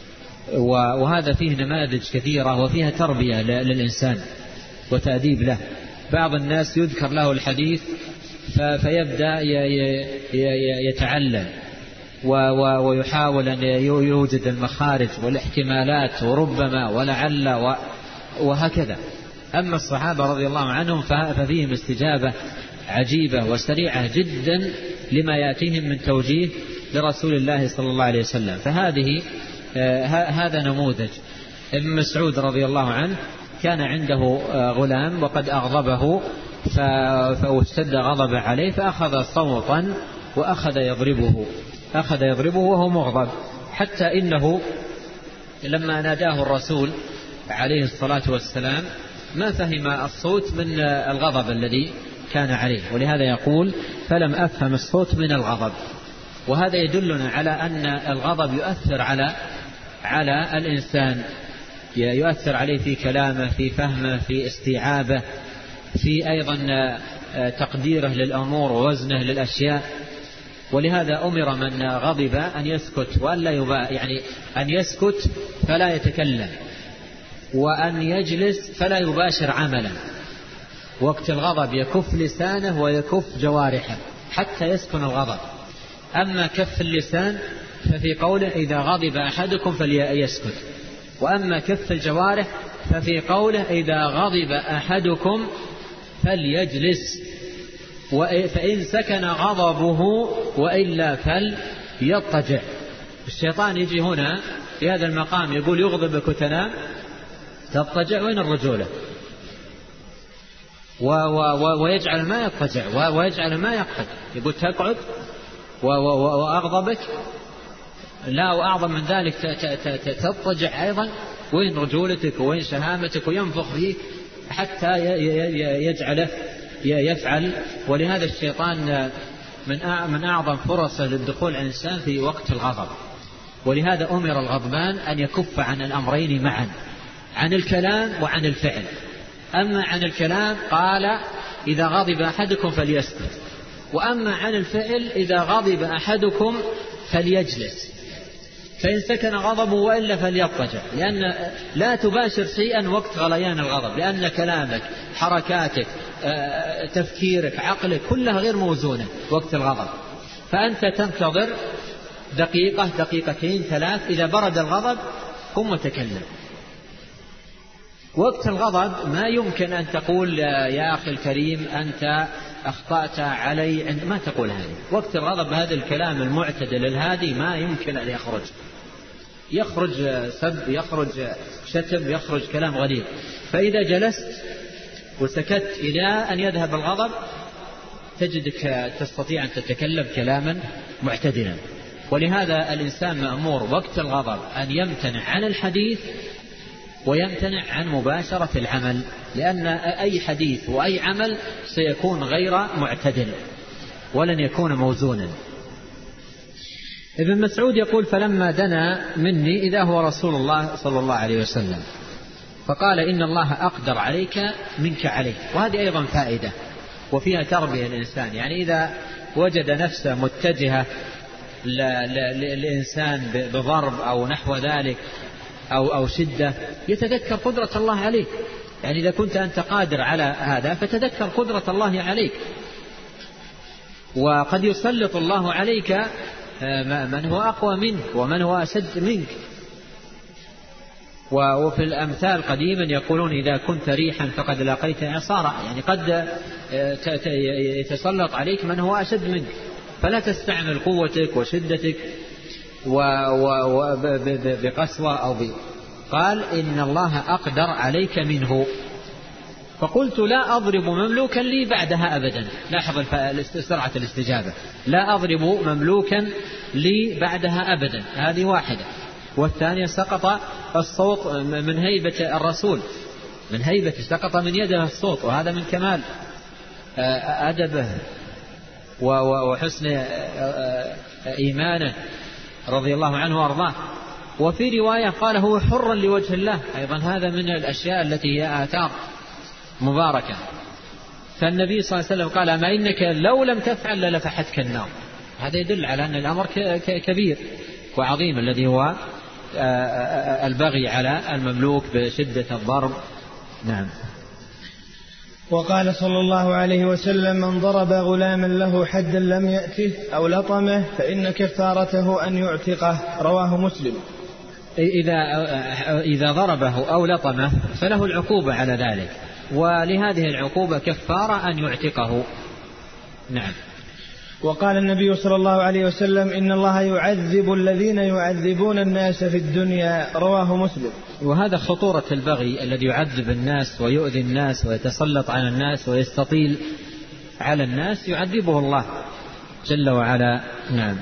وهذا فيه نماذج كثيرة وفيها تربية للإنسان وتأديب له. بعض الناس يذكر له الحديث فيبدأ يتعلم ويحاول أن يوجد المخارج والاحتمالات وربما ولعل وهكذا. أما الصحابة رضي الله عنهم ففيهم استجابة عجيبة وسريعة جدا لما يأتيهم من توجيه لرسول الله صلى الله عليه وسلم. فهذه هذا نموذج. ابن مسعود رضي الله عنه كان عنده غلام وقد أغضبه فاشتد غضب عليه فأخذ صوتا وأخذ يضربه أخذ يضربه وهو مغضب، حتى إنه لما ناداه الرسول عليه الصلاة والسلام ما فهم الصوت من الغضب الذي كان عليه، ولهذا يقول فلم أفهم الصوت من الغضب. وهذا يدلنا على أن الغضب يؤثر على على الإنسان، يؤثر عليه في كلامه، في فهمه، في استيعابه، في أيضا تقديره للأمور ووزنه للأشياء. ولهذا أمر من غضب أن يسكت وأن لا يبا يعني أن يسكت فلا يتكلم، وأن يجلس فلا يباشر عملا. وقت الغضب يكف لسانه ويكف جوارحه حتى يسكن الغضب. أما كف اللسان ففي قوله إذا غضب أحدكم فليسكت، وأما كف الجوارح ففي قوله إذا غضب أحدكم فليجلس، فإن سكن غضبه وإلا فليضطجع. الشيطان يجي هنا في هذا المقام يقول يغضبك وتنام تضطجع، وين الرجولة؟ ويجعل ما يضطجع ويجعل ما يقعد، يقول تقعد وأغضبك لا، وأعظم من ذلك تضطجع أيضا، وين رجولتك وين شهامتك؟ وينفخ فيه حتى يجعله يفعل. ولهذا الشيطان من أعظم فرصه للدخول على الإنسان في وقت الغضب. ولهذا أمر الغضبان أن يكف عن الأمرين معا، عن الكلام وعن الفعل. أما عن الكلام قال إذا غضب أحدكم فليسكت، وأما عن الفعل إذا غضب أحدكم فليجلس، فإن سكن غضبه وإلا فليضطجع. لأن لا تباشر شيئا وقت غليان الغضب، لأن كلامك، حركاتك، تفكيرك، عقلك كلها غير موزونة وقت الغضب. فأنت تنتظر دقيقة دقيقتين ثلاث، إذا برد الغضب قم وتكلم. وقت الغضب ما يمكن أن تقول يا أخي الكريم أنت أخطأت علي، ما تقول هذه. وقت الغضب هذا الكلام المعتدل الهادي ما يمكن أن يخرج، يخرج سب، يخرج شتم، يخرج كلام غليظ. فإذا جلست وسكت إلى أن يذهب الغضب تجدك تستطيع أن تتكلم كلاما معتدلا. ولهذا الإنسان مأمور وقت الغضب أن يمتنع عن الحديث ويمتنع عن مباشرة العمل، لأن أي حديث وأي عمل سيكون غير معتدل ولن يكون موزونا. ابن مسعود يقول فلما دنا مني إذا هو رسول الله صلى الله عليه وسلم فقال إن الله أقدر عليك منك عليه. وهذه أيضا فائدة وفيها تربية الإنسان، يعني إذا وجد نفسه متجهة للإنسان بضرب أو نحو ذلك أو, أو شدة يتذكر قدرة الله عليك. يعني إذا كنت أنت قادر على هذا فتذكر قدرة الله عليك، وقد يسلط الله عليك من هو أقوى منك ومن هو أشد منك. وفي الأمثال قديما يقولون إذا كنت ريحا فقد لاقيت إعصارا، يعني قد يتسلط عليك من هو أشد منك، فلا تستعمل قوتك وشدتك بقسوة أو ب... قال إن الله أقدر عليك منه. فقلت لا أضرب مملوكا لي بعدها أبدا. لاحظ سرعة الاستجابة، لا أضرب مملوكا لي بعدها أبدا، هذه واحدة. والثانية سقط الصوت من هيبة الرسول، من هيبة سقط من يده الصوت، وهذا من كمال أدبه وحسن إيمانه رضي الله عنه وأرضاه. وفي رواية قال هو حرا لوجه الله، أيضا هذا من الأشياء التي هي آثار مباركة. فالنبي صلى الله عليه وسلم قال ما إنك لو لم تفعل للفحتك النار. هذا يدل على أن الأمر كبير وعظيم الذي هو البغي على المملوك بشدة الضرب. نعم. وقال صلى الله عليه وسلم: من ضرب غلاما له حدا لم يأته أو لطمه فإن كفارته أن يعتقه. رواه مسلم. إذا إذا ضربه أو لطمه فله العقوبة على ذلك، ولهذه العقوبة كفارة أن يعتقه. نعم. وقال النبي صلى الله عليه وسلم: إن الله يعذب الذين يعذبون الناس في الدنيا. رواه مسلم. وهذا خطورة البغي الذي يعذب الناس ويؤذي الناس ويتسلط على الناس ويستطيل على الناس، يعذبه الله جل وعلا. نعم.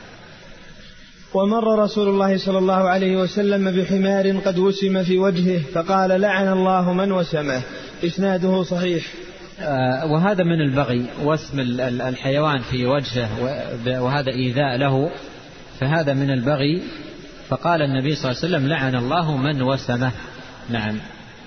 ومر رسول الله صلى الله عليه وسلم بحمار قد وسم في وجهه فقال: لعن الله من وسمه. إسناده صحيح. آه وهذا من البغي، وسم الحيوان في وجهه وهذا إيذاء له، فهذا من البغي. فقال النبي صلى الله عليه وسلم: لعن الله من وسمه. نعم.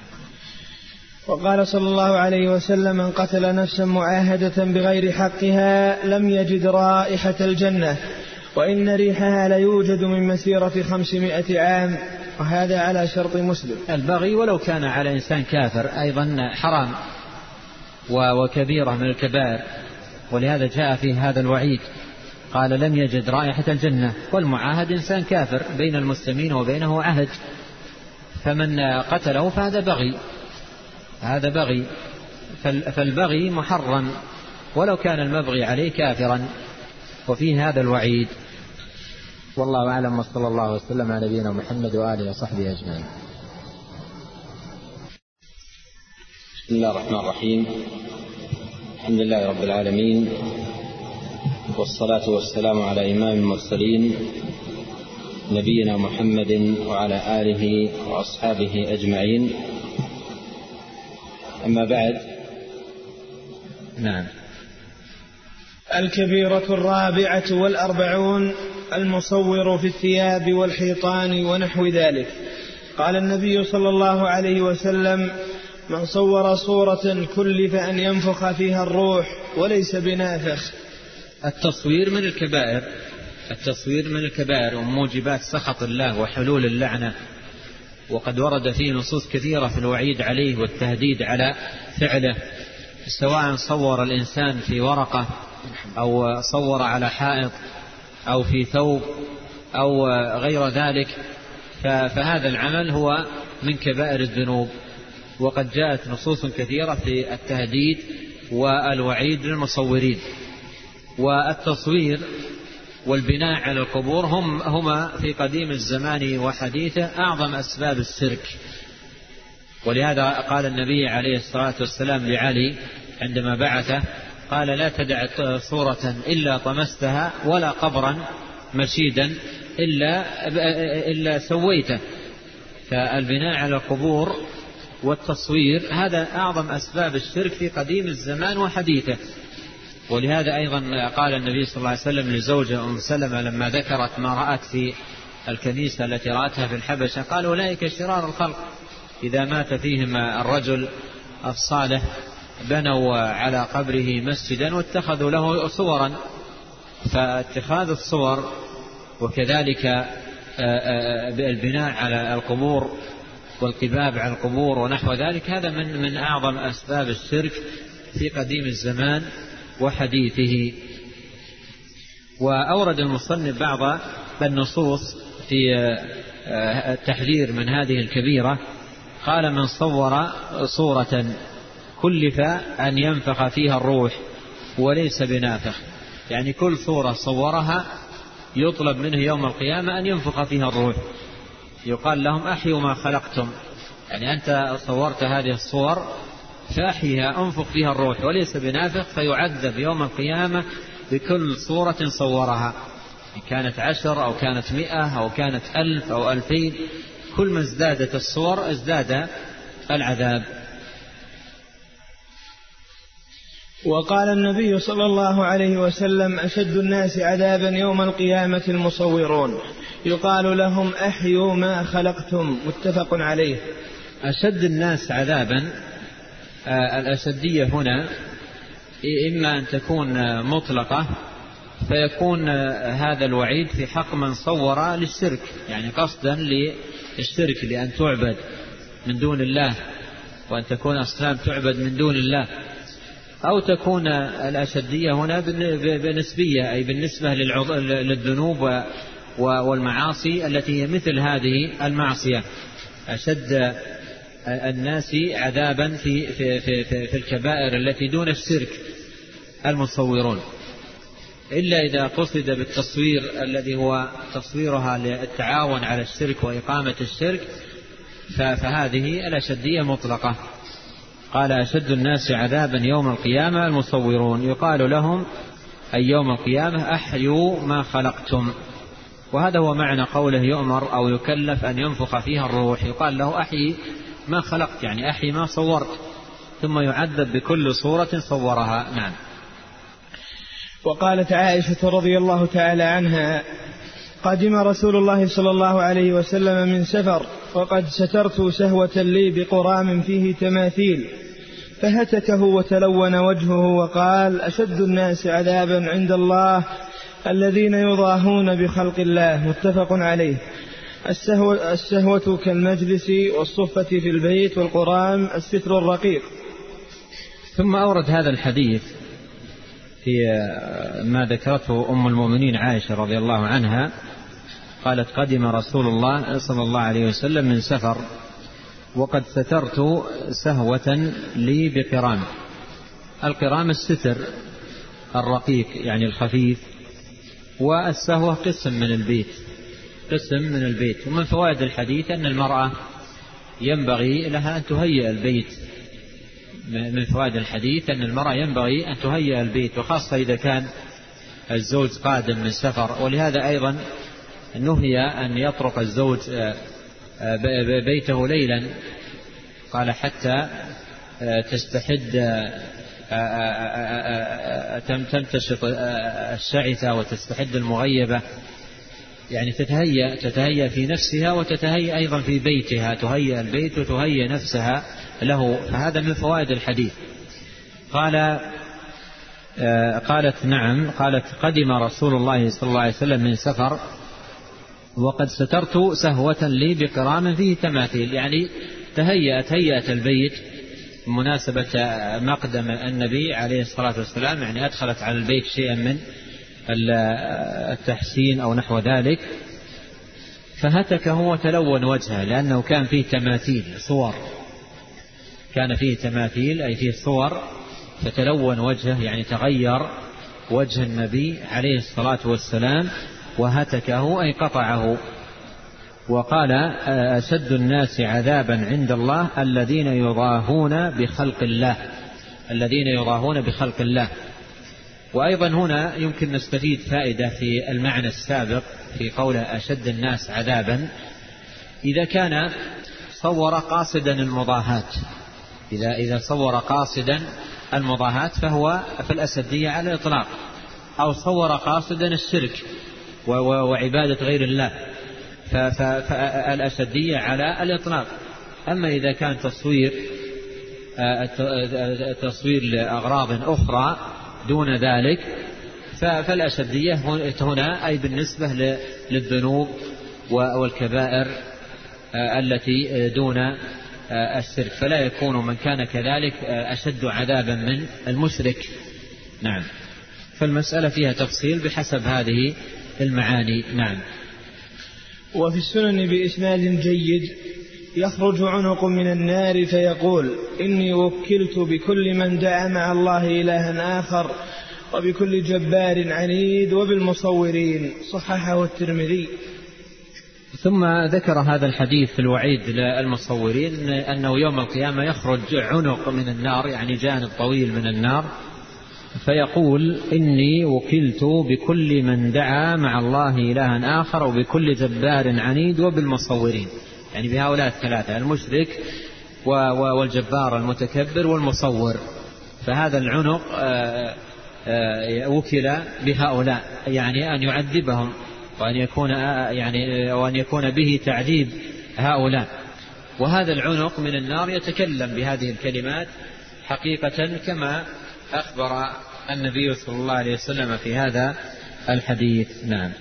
وقال صلى الله عليه وسلم: من قتل نفسا معاهدة بغير حقها لم يجد رائحة الجنة، وإن ريحها ليوجد من مسيرة خمسمائة عام. وهذا على شرط مسلم. البغي ولو كان على إنسان كافر أيضا حرام وكبيرة من الكبائر، ولهذا جاء فيه هذا الوعيد، قال: لم يجد رائحة الجنة. والمعاهد إنسان كافر بين المسلمين وبينه عهد، فمن قتله فهذا بغي، هذا بغي. فالبغي محرم ولو كان المبغي عليه كافرا، وفيه هذا الوعيد. والله أعلم، وصلى الله وسلم على نبينا محمد وآله وصحبه أجمعين. بسم الله الرحمن الرحيم. الحمد لله رب العالمين، والصلاة والسلام على إمام المرسلين نبينا محمد وعلى آله وأصحابه أجمعين. أما بعد. نعم. الكبيرة الرابعة والأربعون: المصور في الثياب والحيطان ونحو ذلك. قال النبي صلى الله عليه وسلم: من صور صورة كلف أن ينفخ فيها الروح وليس بنافخ. التصوير من الكبائر، التصوير من الكبائر وموجبات سخط الله وحلول اللعنة، وقد ورد فيه نصوص كثيرة في الوعيد عليه والتهديد على فعله، سواء صور الإنسان في ورقة أو صور على حائط أو في ثوب أو غير ذلك، فهذا العمل هو من كبائر الذنوب. وقد جاءت نصوص كثيرة في التهديد والوعيد للمصورين. والتصوير والبناء على القبور هم هما في قديم الزمان وحديثه أعظم أسباب الشرك. ولهذا قال النبي عليه الصلاة والسلام لعلي عندما بعثه، قال: لا تدع صورة إلا طمستها ولا قبرا مشيدا إلا, إلا سويته. فالبناء على القبور والتصوير هذا أعظم أسباب الشرك في قديم الزمان وحديثه. ولهذا أيضا قال النبي صلى الله عليه وسلم لزوجة أم سلمة لما ذكرت ما رأت في الكنيسة التي رأتها في الحبشة، قال: أولئك شرار الخلق، إذا مات فيهم الرجل الصالح بنوا على قبره مسجدا واتخذوا له صورا. فاتخاذ الصور وكذلك البناء على القبور والقباب على القبور ونحو ذلك هذا من من أعظم أسباب الشرك في قديم الزمان وحديثه. وأورد المصنف بعض النصوص في التحذير من هذه الكبيرة. قال: من صور صورة كلف أن ينفخ فيها الروح وليس بنافخ، يعني كل صورة صورها يطلب منه يوم القيامة أن ينفخ فيها الروح. يقال لهم: أحيوا ما خلقتم، يعني أنت صورت هذه الصور فأحيها، أنفخ فيها الروح وليس بنافخ، فيعذب يوم القيامة بكل صورة صورها، إن كانت عشر أو كانت مئة أو كانت ألف أو ألفين، كل ما ازدادت الصور ازداد العذاب. وقال النبي صلى الله عليه وسلم: أشد الناس عذابا يوم القيامة المصورون، يقال لهم: أحيوا ما خلقتم. متفق عليه. أشد الناس عذابا، الأشدية هنا إما أن تكون مطلقة فيكون هذا الوعيد في حق من صور للشرك، يعني قصدا للشرك، لأن تعبد من دون الله وأن تكون أصنام تعبد من دون الله. أو تكون الأشدية هنا بنسبية، أي بالنسبة للذنوب والمعاصي التي هي مثل هذه المعصية. أشد الناس عذابا في, في, في, في, في الكبائر التي دون الشرك المصورون، إلا إذا قصد بالتصوير الذي هو تصويرها للتعاون على الشرك وإقامة الشرك، فهذه الأشدية مطلقة. قال أشد الناس عذابا يوم القيامة المصورون، يقال لهم أي يوم القيامة أحيوا ما خلقتم. وهذا هو معنى قوله يؤمر أو يكلف أن ينفخ فيها الروح، يقال له أحيي ما خلقت، يعني أحيي ما صورت، ثم يعذب بكل صورة صورها. نعم. وقالت عائشة رضي الله تعالى عنها: قدم رسول الله صلى الله عليه وسلم من سفر وقد سترت سهوة لي بقرام فيه تماثيل، فهتكه وتلون وجهه وقال: أشد الناس عذابا عند الله الذين يضاهون بخلق الله. متفق عليه. السهوة, السهوة كالمجلس والصفة في البيت، والقرام الستر الرقيق. ثم أورد هذا الحديث في ما ذكرته أم المؤمنين عائشة رضي الله عنها، قالت: قدم رسول الله صلى الله عليه وسلم من سفر وقد سترت سهوة لي بقرام. القرام الستر الرقيق يعني الخفيف، والسهوة قسم من البيت، قسم من البيت. ومن فوائد الحديث أن المرأة ينبغي لها أن تهيئ البيت. من فوائد الحديث أن المرأة ينبغي أن تهيئ البيت، وخاصة إذا كان الزوج قادم من سفر. ولهذا أيضا نهي أن يطرق الزوج بيته ليلا، قال: حتى تستحد تمتشط الشعثة وتستحد المغيبة، يعني تتهيأ تتهيأ في نفسها وتتهيأ أيضا في بيتها، تهيأ البيت وتهيأ نفسها له. فهذا من فوائد الحديث. قال قالت: نعم. قالت: قدم رسول الله صلى الله عليه وسلم من سفر وقد سترت سهوة لي بقرام فيه تماثيل، يعني تهيأت هيئة البيت مناسبة مقدم النبي عليه الصلاة والسلام، يعني أدخلت على البيت شيئا من التحسين أو نحو ذلك. فهتكه وتلون وجهه، لأنه كان فيه تماثيل صور، كان فيه تماثيل أي فيه صور، فتلون وجهه يعني تغير وجه النبي عليه الصلاة والسلام. وهتكه أي قطعه. وقال: أشد الناس عذابا عند الله الذين يضاهون بخلق الله، الذين يضاهون بخلق الله. وأيضا هنا يمكن نستفيد فائدة في المعنى السابق في قوله أشد الناس عذابا، إذا كان صور قاصدا المضاهاة، إذا إذا صور قاصدا المضاهاة فهو في الأسدية على الإطلاق، أو صور قاصدا الشرك وعبادة غير الله فالأسدية على الإطلاق. أما إذا كان تصوير تصوير لأغراض أخرى دون ذلك فالأسدية هنا أي بالنسبة للذنوب والكبائر التي دون الشرك، فلا يكون من كان كذلك أشد عذابا من المشرك. نعم. فالمسألة فيها تفصيل بحسب هذه المعاني. نعم. وفي السنن بإسناد جيد: يخرج عنق من النار فيقول: إني وكلت بكل من دعا مع الله إلها آخر، وبكل جبار عنيد، وبالمصورين. صححه الترمذي. ثم ذكر هذا الحديث في الوعيد للمصورين أنه يوم القيامة يخرج عنق من النار، يعني جانب طويل من النار، فيقول: إني وكلت بكل من دعا مع الله إلها آخر، وبكل جبار عنيد، وبالمصورين، يعني بهؤلاء الثلاثة: المشرك والجبار المتكبر والمصور. فهذا العنق وكل بهؤلاء، يعني أن يعذبهم وأن يكون يعني وأن يكون به تعذيب هؤلاء. وهذا العنق من النار يتكلم بهذه الكلمات حقيقة كما أخبر النبي صلى الله عليه وسلم في هذا الحديث. نعم.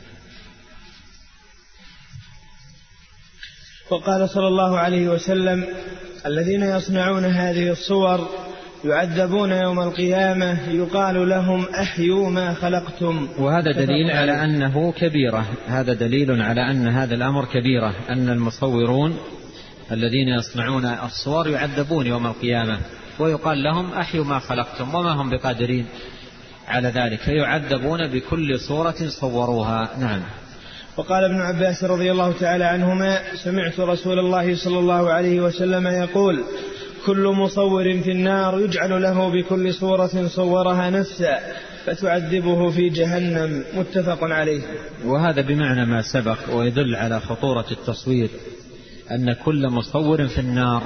وقال صلى الله عليه وسلم: الذين يصنعون هذه الصور يعذبون يوم القيامة يقال لهم أحيوا ما خلقتم. وهذا دليل على أنه كبيرة، هذا دليل على أن هذا الأمر كبيرة، أن المصورون الذين يصنعون الصور يعذبون يوم القيامة ويقال لهم أحيوا ما خلقتم، وما هم بقادرين على ذلك، فيعذبون بكل صورة صوروها. نعم. وقال ابن عباس رضي الله تعالى عنهما: سمعت رسول الله صلى الله عليه وسلم يقول: كل مصور في النار يجعل له بكل صورة صورها نفسا فتعذبه في جهنم. متفق عليه. وهذا بمعنى ما سبق، ويدل على خطورة التصوير، أن كل مصور في النار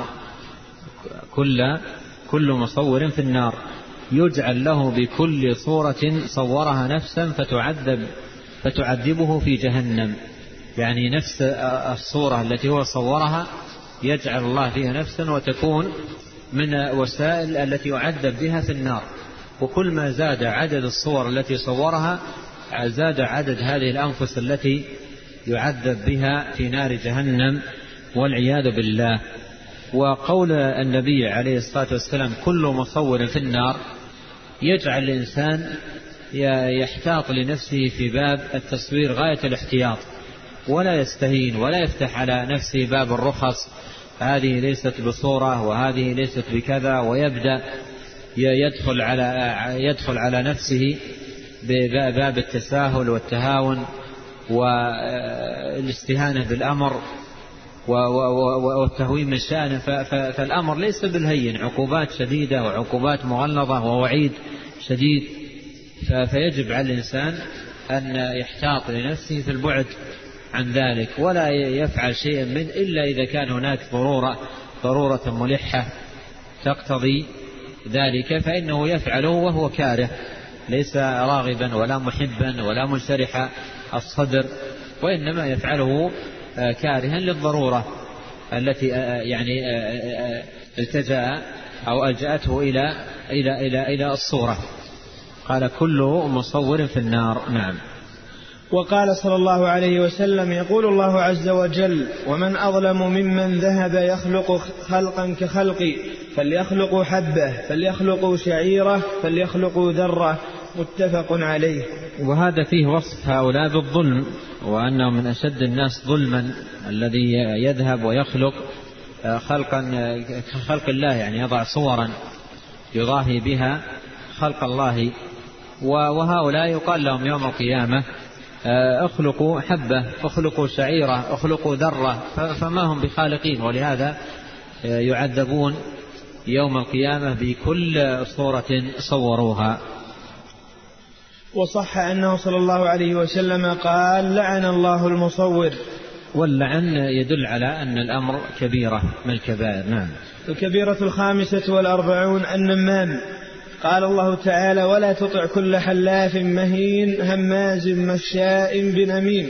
كل كل مصور في النار يجعل له بكل صورة صورها نفسا فتعذب فتعذبه في جهنم. يعني نفس الصورة التي هو صورها يجعل الله فيها نفسا وتكون من وسائل التي يعذب بها في النار. وكل ما زاد عدد الصور التي صورها زاد عدد هذه الأنفس التي يعذب بها في نار جهنم والعياذ بالله. وقول النبي عليه الصلاة والسلام كل مصور في النار يجعل الإنسان يحتاط لنفسه في باب التصوير غاية الاحتياط، ولا يستهين ولا يفتح على نفسه باب الرخص، هذه ليست بصورة وهذه ليست بكذا، ويبدأ يدخل على يدخل على نفسه بباب التساهل والتهاون والاستهانة بالأمر والتهوين من شأنه. فالأمر ليس بالهين، عقوبات شديدة وعقوبات مغلظة ووعيد شديد. فيجب على الإنسان أن يحتاط لنفسه في البعد عن ذلك، ولا يفعل شيئا من إلا إذا كان هناك ضرورة ضرورة ملحة تقتضي ذلك، فإنه يفعله وهو كاره، ليس راغبا ولا محبا ولا منشرح الصدر، وإنما يفعله كارها للضرورة التي يعني التجأ أو ألجأته إلى إلى إلى إلى الصورة. قال كل مصور في النار. نعم. وقال صلى الله عليه وسلم: يقول الله عز وجل: ومن أظلم ممن ذهب يخلق خلقا كخلقي، فليخلقوا حبة، فليخلقوا شعيرة، فليخلقوا ذرة. متفق عليه. وهذا فيه وصف هؤلاء بالظلم، وأنه من أشد الناس ظلما الذي يذهب ويخلق خلقا كخلق الله، يعني يضع صورا يضاهي بها خلق الله. وهؤلاء يقال لهم يوم القيامة: اخلقوا حبة، اخلقوا شعيرة، اخلقوا ذرة، فما هم بخالقين. ولهذا يعذبون يوم القيامة بكل صورة صوروها. وصح أنه صلى الله عليه وسلم قال: لعن الله المصور. واللعن يدل على أن الأمر كبيرة من الكبائر. نعم. الكبيرة الخامسة والأربعون النمام. قال الله تعالى: ولا تطع كل حلاف مهين هماز مشاء بنميم.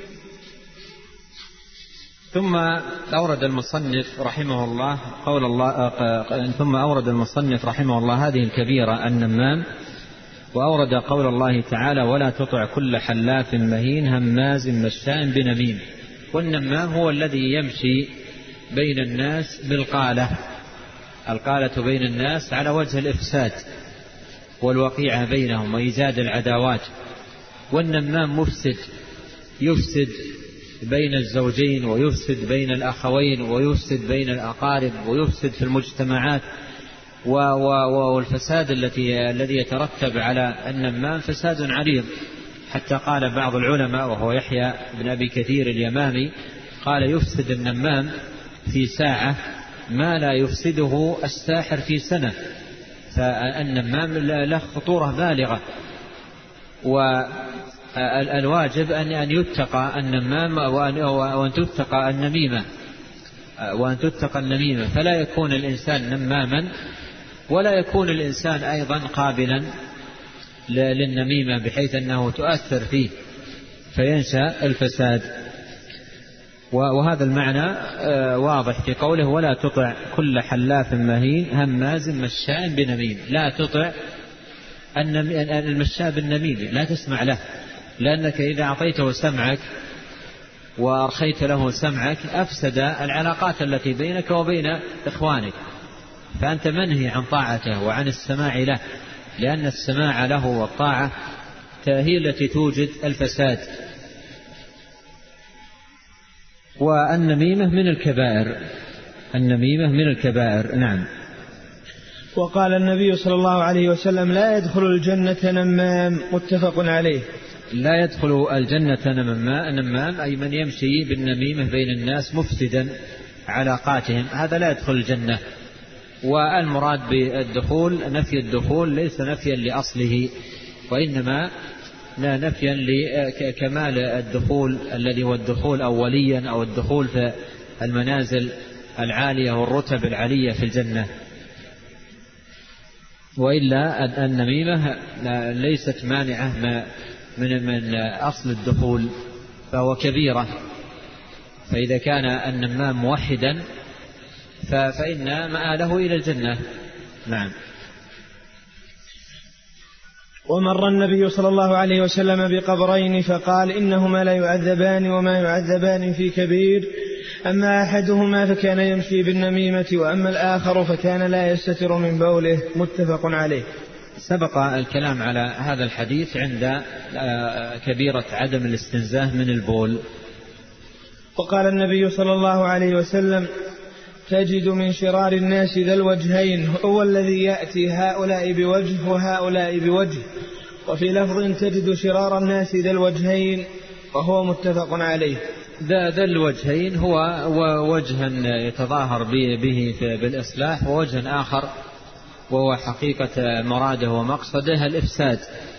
ثم أورد المصنف رحمه الله قول الله ثم أورد المصنف رحمه الله هذه الكبيرة النمام، وأورد قول الله تعالى: ولا تطع كل حلاف مهين هماز مشاء بنميم. والنمام هو الذي يمشي بين الناس بالقالة، القالة بين الناس على وجه الإفساد والوقيعة بينهم وإيجاد العداوات. والنمام مفسد، يفسد بين الزوجين، ويفسد بين الأخوين، ويفسد بين الأقارب، ويفسد في المجتمعات. والفساد التي الذي يترتب على النمام فساد عريض، حتى قال بعض العلماء وهو يحيى بن أبي كثير اليمامي قال: يفسد النمام في ساعة ما لا يفسده الساحر في سنة. فالنمام له خطورة بالغة، والواجب أن يتقى النمام وأن تتقى النميمة وأن تتقى النميمة فلا يكون الإنسان نماما، ولا يكون الإنسان أيضا قابلا للنميمة بحيث أنه تؤثر فيه فينشأ الفساد. وهذا المعنى واضح في قوله: ولا تطع كل حلاف مهين هماز مشاء بنميم. لا تطع المشاب النميم لا تسمع له، لأنك إذا أعطيته سمعك وأرخيت له سمعك أفسد العلاقات التي بينك وبين إخوانك، فأنت منهي عن طاعته وعن السماع له، لأن السماع له والطاعة هي التي توجد الفساد. والنميمة من الكبائر، النميمة من الكبائر. نعم. وقال النبي صلى الله عليه وسلم لا يدخل الجنة نمام، متفق عليه. لا يدخل الجنة نمام أي من يمشي بالنميمة بين الناس مفسدا علاقاتهم، هذا لا يدخل الجنة. والمراد بالدخول نفي الدخول ليس نفيا لأصله، وإنما نفيا لكمال الدخول الذي هو الدخول أوليا أو الدخول في المنازل العالية والرتب العالية في الجنة. وإلا النميمة ليست مانعة من من أصل الدخول، فهو كبيرة. فإذا كان النمام موحدا فإن مآله إلى الجنة. نعم. ومر النبي صلى الله عليه وسلم بقبرين فقال إنهما لا يعذبان وما يعذبان في كبير، أما أحدهما فكان يمشي بالنميمة وأما الآخر فكان لا يستتر من بوله، متفق عليه. سبق الكلام على هذا الحديث عند كبيرة عدم الاستنزاه من البول. وقال النبي صلى الله عليه وسلم تجد من شرار الناس ذا الوجهين هو الذي يأتي هؤلاء بوجه وهؤلاء بوجه، وفي لفظ تجد شرار الناس ذا الوجهين، وهو متفق عليه. ذا ذا الوجهين هو وجها يتظاهر به بالإصلاح، ووجه آخر وهو حقيقة مراده ومقصده الإفساد.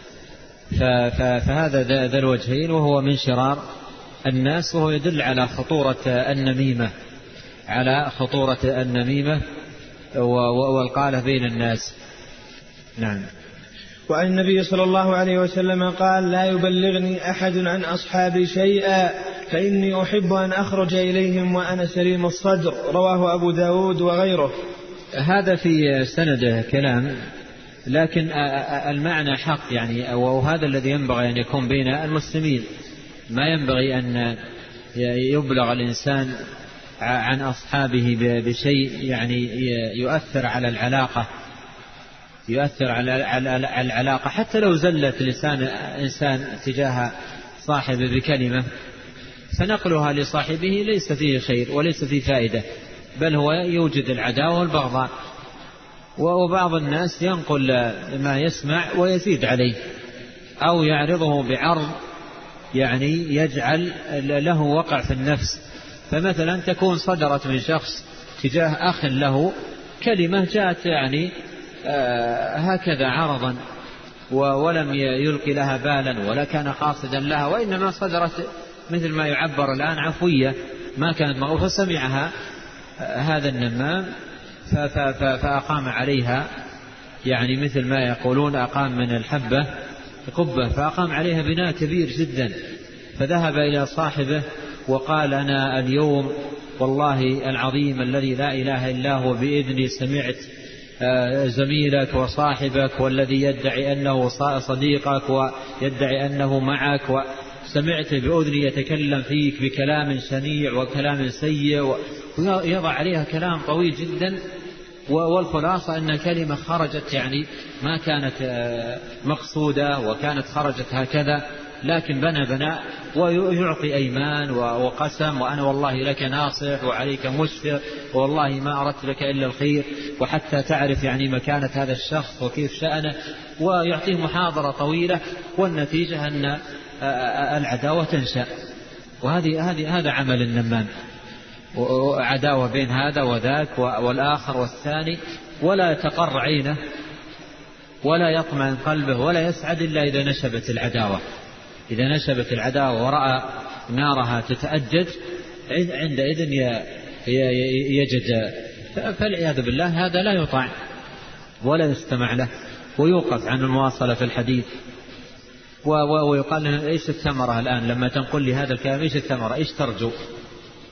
فهذا ذا الوجهين وهو من شرار الناس، وهو يدل على خطورة النميمة على خطورة النميمة والقالة بين الناس. نعم. وعن النبي صلى الله عليه وسلم قال لا يبلغني أحد عن أصحابي شيئا فإني أحب أن أخرج إليهم وأنا سليم الصدر، رواه أبو داود وغيره. هذا في سنده كلام، لكن المعنى حق يعني، وهذا الذي ينبغي أن يكون بين المسلمين. ما ينبغي أن يبلغ الإنسان عن أصحابه بشيء يعني يؤثر على العلاقة يؤثر على العلاقة حتى لو زلت لسان إنسان تجاه صاحبه بكلمة، فنقلها لصاحبه ليس فيه خير وليس فيه فائدة، بل هو يوجد العداوة والبغضاء. وبعض الناس ينقل ما يسمع ويزيد عليه أو يعرضه بعرض يعني يجعل له وقع في النفس. فمثلا تكون صدرت من شخص تجاه أخ له كلمة جاءت يعني آه هكذا عرضا ولم يلقي لها بالا ولا كان قاصدا لها، وإنما صدرت مثل ما يعبر الآن عفوية ما كانت مغفوة، فسمعها آه هذا النمام فأقام عليها يعني مثل ما يقولون أقام من الحبة قبة، فأقام عليها بناء كبير جدا. فذهب إلى صاحبه وقال أنا اليوم والله العظيم الذي لا إله إلا هو بإذني سمعت زميلك وصاحبك والذي يدعي أنه صديقك ويدعي أنه معك، وسمعت بأذني يتكلم فيك بكلام شنيع وكلام سيء، ويضع عليها كلام طويل جدا. والخلاصة أن كلمة خرجت يعني ما كانت مقصودة وكانت خرجت هكذا، لكن بنى بناء ويعطي أيمان وقسم وأنا والله لك ناصح وعليك مشفق والله ما أردت لك إلا الخير، وحتى تعرف يعني مكانة هذا الشخص وكيف شأنه، ويعطيه محاضرة طويلة، والنتيجة أن العداوة تنشأ. وهذه هذه هذا عمل النمام، عداوة بين هذا وذاك والآخر والثاني، ولا تقر عينه ولا يطمئن قلبه ولا يسعد إلا إذا نشبت العداوة. إذا نشبت العداوة ورأى نارها تتأجج عندئذ يجد، فالعياذ بالله هذا لا يطاع ولا يستمع له ويوقف عن المواصلة في الحديث. ويقال لنا إيش الثمرة الآن لما تنقل لي هذا الكلام؟ إيش الثمرة؟ إيش ترجو؟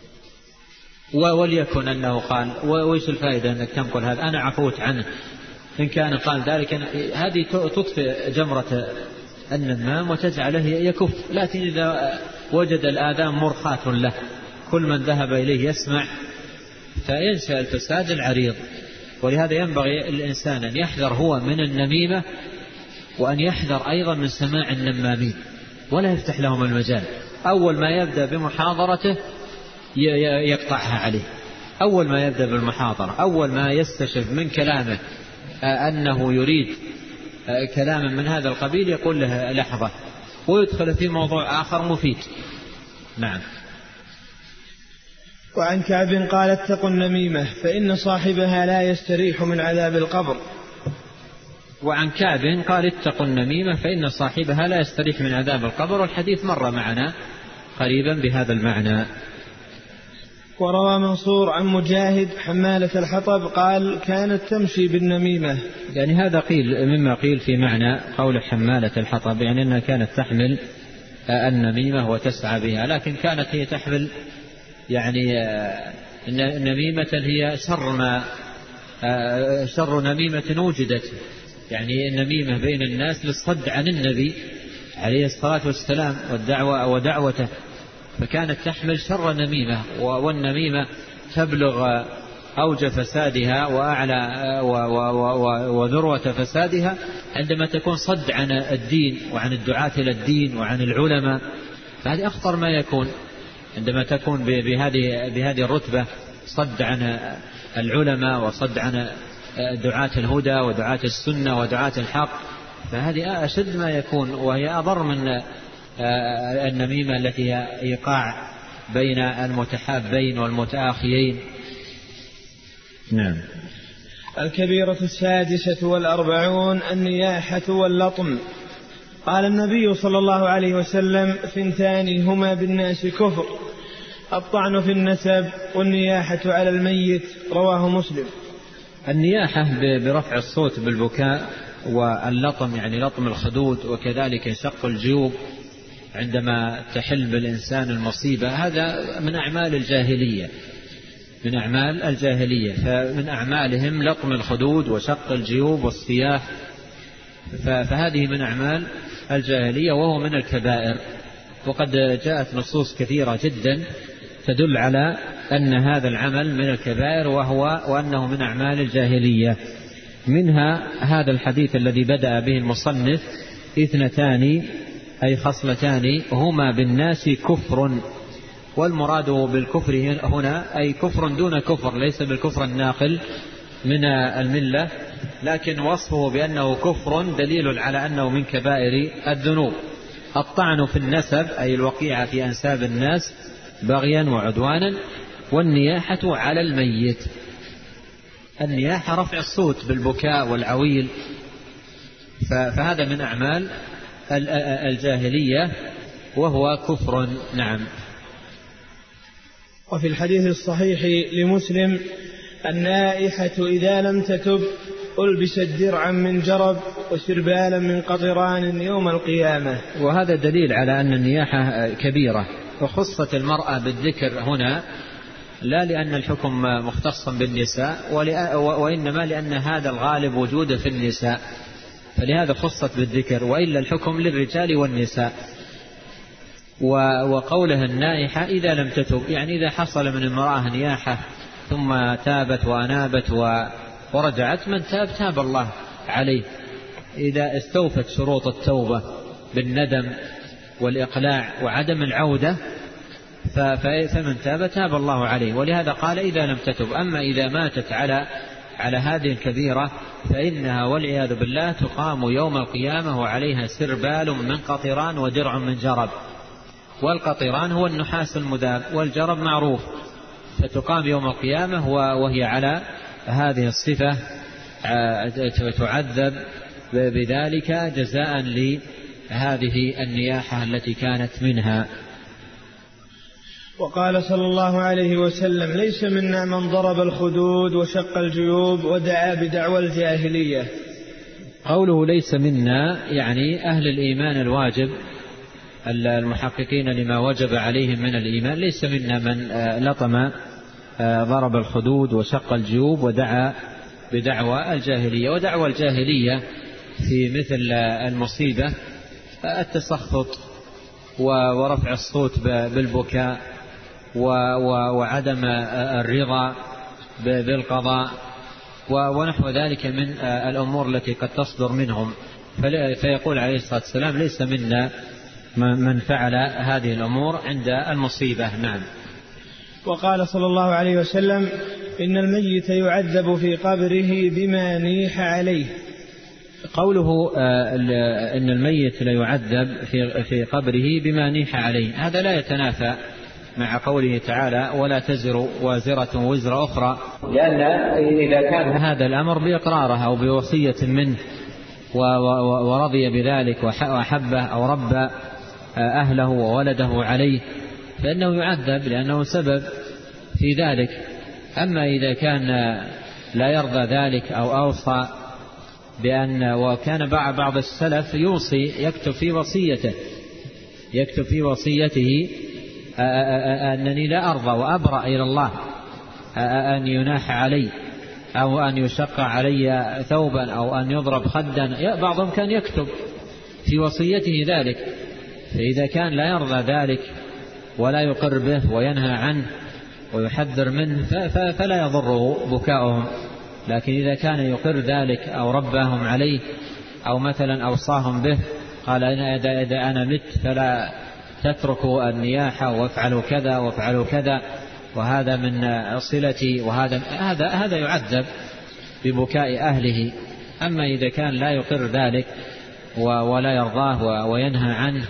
وليكن أنه قال وإيش الفائدة أنك تنقل هذا؟ أنا عفوت عنه إن كان قال ذلك هذه تطفئ جمرة النمام وتجعله يكف. لكن إذا وجد الآذان مرخاة له كل من ذهب إليه يسمع فينشأ الفساد العريض. ولهذا ينبغي الإنسان أن يحذر هو من النميمة وأن يحذر أيضا من سماع النمامين ولا يفتح لهم المجال. أول ما يبدأ بمحاضرته يقطعها عليه، أول ما يبدأ بالمحاضرة أول ما يستشف من كلامه أنه يريد كلاما من هذا القبيل يقول له لحظة ويدخل في موضوع آخر مفيد. نعم. وعن كعب قال اتقوا النميمة فإن صاحبها لا يستريح من عذاب القبر. وعن كعب قال اتقوا النميمة فإن صاحبها لا يستريح من عذاب القبر، والحديث مر معنا قريبا بهذا المعنى. وروى منصور عن مجاهد حمالة الحطب قال كانت تمشي بالنميمة. يعني هذا قيل مما قيل في معنى قول حمالة الحطب، يعني أنها كانت تحمل النميمة وتسعى بها، لكن كانت هي تحمل يعني النميمة هي شر ما شر نميمة وجدت، يعني النميمة بين الناس للصد عن النبي عليه الصلاة والسلام والدعوة ودعوته، فكانت تحمل شر نميمة. والنميمة تبلغ أوج فسادها وأعلى وذروة فسادها عندما تكون صد عن الدين وعن الدعاة إلى الدين وعن العلماء، فهذه أخطر ما يكون عندما تكون بهذه بهذه الرتبة، صد عن العلماء وصد عن دعاة الهدى ودعاة السنة ودعاة الحق، فهذه أشد ما يكون، وهي أضر من النميمة التي هي إيقاع بين المتحابين والمتآخيين. نعم. الكبيرة السادسة والأربعون النياحة واللطم. قال النبي صلى الله عليه وسلم ثنتان هما بالناس كفر، الطعن في النسب والنياحة على الميت. رواه مسلم. النياحة برفع الصوت بالبكاء، واللطم يعني لطم الخدود، وكذلك شق الجيوب عندما تحل بالإنسان المصيبة، هذا من أعمال الجاهلية من أعمال الجاهلية فمن أعمالهم لطم الخدود وشق الجيوب والصياح، فهذه من أعمال الجاهلية وهو من الكبائر. وقد جاءت نصوص كثيرة جدا تدل على أن هذا العمل من الكبائر وهو وأنه من أعمال الجاهلية. منها هذا الحديث الذي بدأ به المصنف اثنتان أي خصلتان هما بالناس كفر، والمراد بالكفر هنا أي كفر دون كفر، ليس بالكفر الناقل من الملة، لكن وصفه بأنه كفر دليل على أنه من كبائر الذنوب. الطعن في النسب أي الوقيعة في أنساب الناس بغيا وعدوانا، والنياحة على الميت. النياحة رفع الصوت بالبكاء والعويل، فهذا من أعمال الجاهلية وهو كفر. نعم. وفي الحديث الصحيح لمسلم النائحة إذا لم تتب ألبست درعا من جرب وسربالا من قطران يوم القيامة. وهذا دليل على أن النياحة كبيرة، وخصت المرأة بالذكر هنا لا لأن الحكم مختصا بالنساء، وإنما لأن هذا الغالب وجوده في النساء، فلهذا خصت بالذكر، وإلا الحكم للرجال والنساء. وقوله النائحة إذا لم تتب، يعني إذا حصل من المرأة نياحة ثم تابت وأنابت ورجعت، من تاب تاب الله عليه إذا استوفت شروط التوبة بالندم والإقلاع وعدم العودة، فمن تاب تاب الله عليه. ولهذا قال إذا لم تتب. أما إذا ماتت على على هذه الكبيرة فإنها والعياذ بالله تقام يوم القيامة وعليها سربال من قطران ودرع من جرب. والقطران هو النحاس المذاب، والجرب معروف، فتقام يوم القيامة وهي على هذه الصفة، تعذب بذلك جزاء لهذه النياحة التي كانت منها. وقال صلى الله عليه وسلم ليس منا من ضرب الخدود وشق الجيوب ودعا بدعوى الجاهلية. قوله ليس منا يعني أهل الإيمان الواجب المحققين لما وجب عليهم من الإيمان، ليس منا من لطم ضرب الخدود وشق الجيوب ودعا بدعوى الجاهلية. ودعوى الجاهلية في مثل المصيبة التسخط ورفع الصوت بالبكاء وعدم الرضا بالقضاء ونحو ذلك من الأمور التي قد تصدر منهم. فيقول عليه الصلاة والسلام ليس منا من فعل هذه الأمور عند المصيبة. نعم. وقال صلى الله عليه وسلم إن الميت يعذب في قبره بما نيح عليه. قوله إن الميت لا يعذب في قبره بما نيح عليه هذا لا يتنافى مع قوله تعالى ولا تزر وازرة وزر أخرى، لأن إذا كان هذا الأمر بإقرارها أو بوصية منه ورضي بذلك وأحبه أو ربى أهله وولده عليه فإنه يعذب لأنه سبب في ذلك. أما إذا كان لا يرضى ذلك أو أوصى بأن وكان بعض السلف يوصي يكتب في وصيته يكتب في وصيته أنني لا أرضى وأبرأ إلى الله أن يناح علي أو أن يشق علي ثوبا أو أن يضرب خدا. بعضهم كان يكتب في وصيته ذلك. فإذا كان لا يرضى ذلك ولا يقر به وينهى عنه ويحذر منه فلا يضره بكاؤهم. لكن إذا كان يقر ذلك أو رباهم عليه أو مثلا أوصاهم به قال إذا أنا مت فلا تتركوا النياحة وافعلوا كذا وافعلوا كذا وهذا من صلتي وهذا هذا هذا يعذب ببكاء أهله. أما إذا كان لا يقر ذلك ولا يرضاه وينهى عنه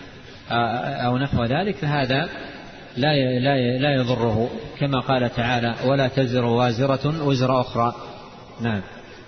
أو نحو ذلك فهذا لا لا لا يضره كما قال تعالى ولا تزر وازرة وزر أخرى. نعم.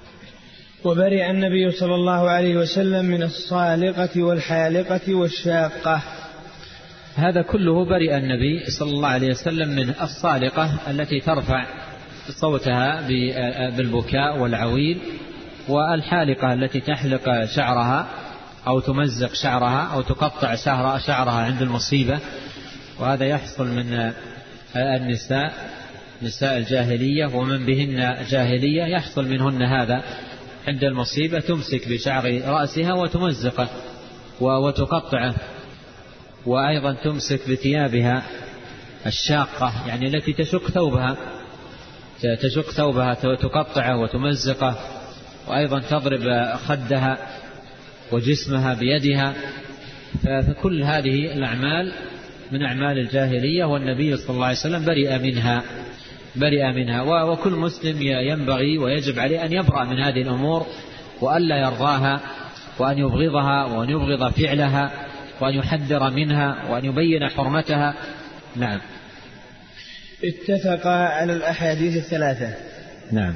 وبرئ النبي صلى الله عليه وسلم من الصالقة والحالقة والشاقة. هذا كله برئ النبي صلى الله عليه وسلم من الصالقة التي ترفع صوتها بالبكاء والعويل، والحالقة التي تحلق شعرها أو تمزق شعرها أو تقطع شعرها عند المصيبة. وهذا يحصل من النساء نساء الجاهلية ومن بهن جاهلية يحصل منهن هذا عند المصيبة تمسك بشعر رأسها وتمزقه وتقطعه. وأيضا تمسك بثيابها الشاقة يعني التي تشق ثوبها تشق ثوبها وتقطعه وتمزقه. وأيضا تضرب خدها وجسمها بيدها. فكل هذه الأعمال من أعمال الجاهلية والنبي صلى الله عليه وسلم برئ منها برئ منها. وكل مسلم ينبغي ويجب عليه أن يبرأ من هذه الأمور وألا يرضاها وأن يبغضها وأن يبغض فعلها وأن يحذر منها وأن يبين حرمتها. نعم. اتفق على الأحاديث الثلاثة. نعم.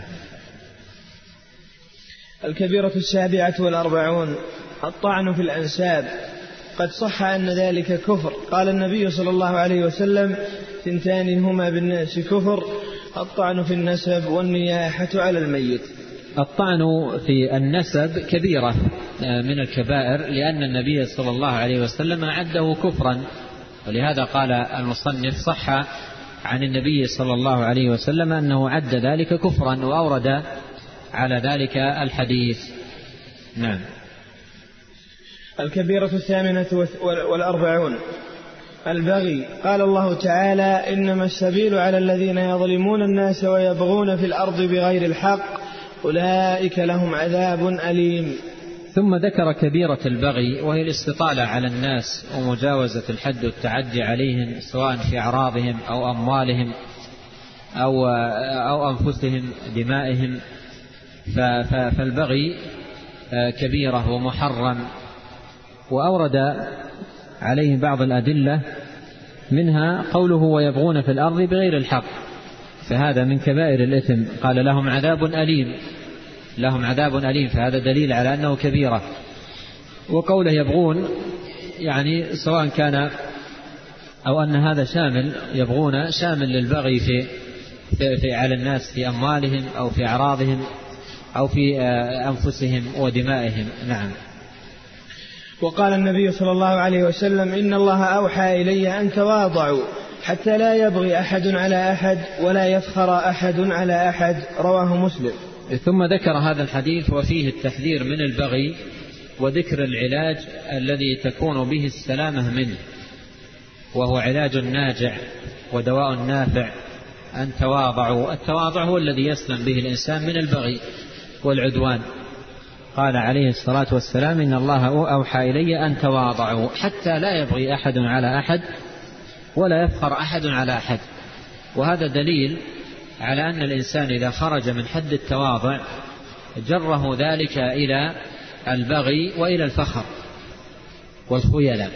الكبيرة السابعة والأربعون الطعن في الأنساب. قد صح أن ذلك كفر. قال النبي صلى الله عليه وسلم ثنتان هما بالناس كفر الطعن في النسب والنياحة على الميت. الطعن في النسب كبيرة من الكبائر لأن النبي صلى الله عليه وسلم أعده كفرا. ولهذا قال المصنف صح عن النبي صلى الله عليه وسلم أنه عد ذلك كفرا وأورد على ذلك الحديث. نعم. الكبيرة الثامنة والأربعون البغي. قال الله تعالى إنما السبيل على الذين يظلمون الناس ويبغون في الأرض بغير الحق أولئك لهم عذاب أليم. ثم ذكر كبيرة البغي وهي الاستطالة على الناس ومجاوزة الحد والتعدي عليهم سواء في أعراضهم أو أموالهم أو, أو أنفسهم دمائهم. فالبغي كبيرة ومحرم. وأورد عليه بعض الأدلة منها قوله ويبغون في الأرض بغير الحق فهذا من كبائر الإثم. قال لهم عذاب أليم لهم عذاب أليم فهذا دليل على أنه كبيرة. وقوله يبغون يعني سواء كان أو أن هذا شامل يبغون شامل للبغي في, في, في على الناس في أموالهم أو في أعراضهم أو في أنفسهم ودمائهم. نعم. وقال النبي صلى الله عليه وسلم إن الله أوحى إلي أن تواضعوا حتى لا يبغي أحد على أحد ولا يفخر أحد على أحد. رواه مسلم. ثم ذكر هذا الحديث وفيه التحذير من البغي وذكر العلاج الذي تكون به السلامة منه، وهو علاج ناجع ودواء نافع، أن تواضعوا. التواضع هو الذي يسلم به الإنسان من البغي والعدوان. قال عليه الصلاة والسلام: إن الله أوحى إلي أن تواضعوا حتى لا يبغي أحد على أحد ولا يفخر أحد على أحد. وهذا دليل على أن الإنسان إذا خرج من حد التواضع جره ذلك إلى البغي وإلى الفخر والخيلاء،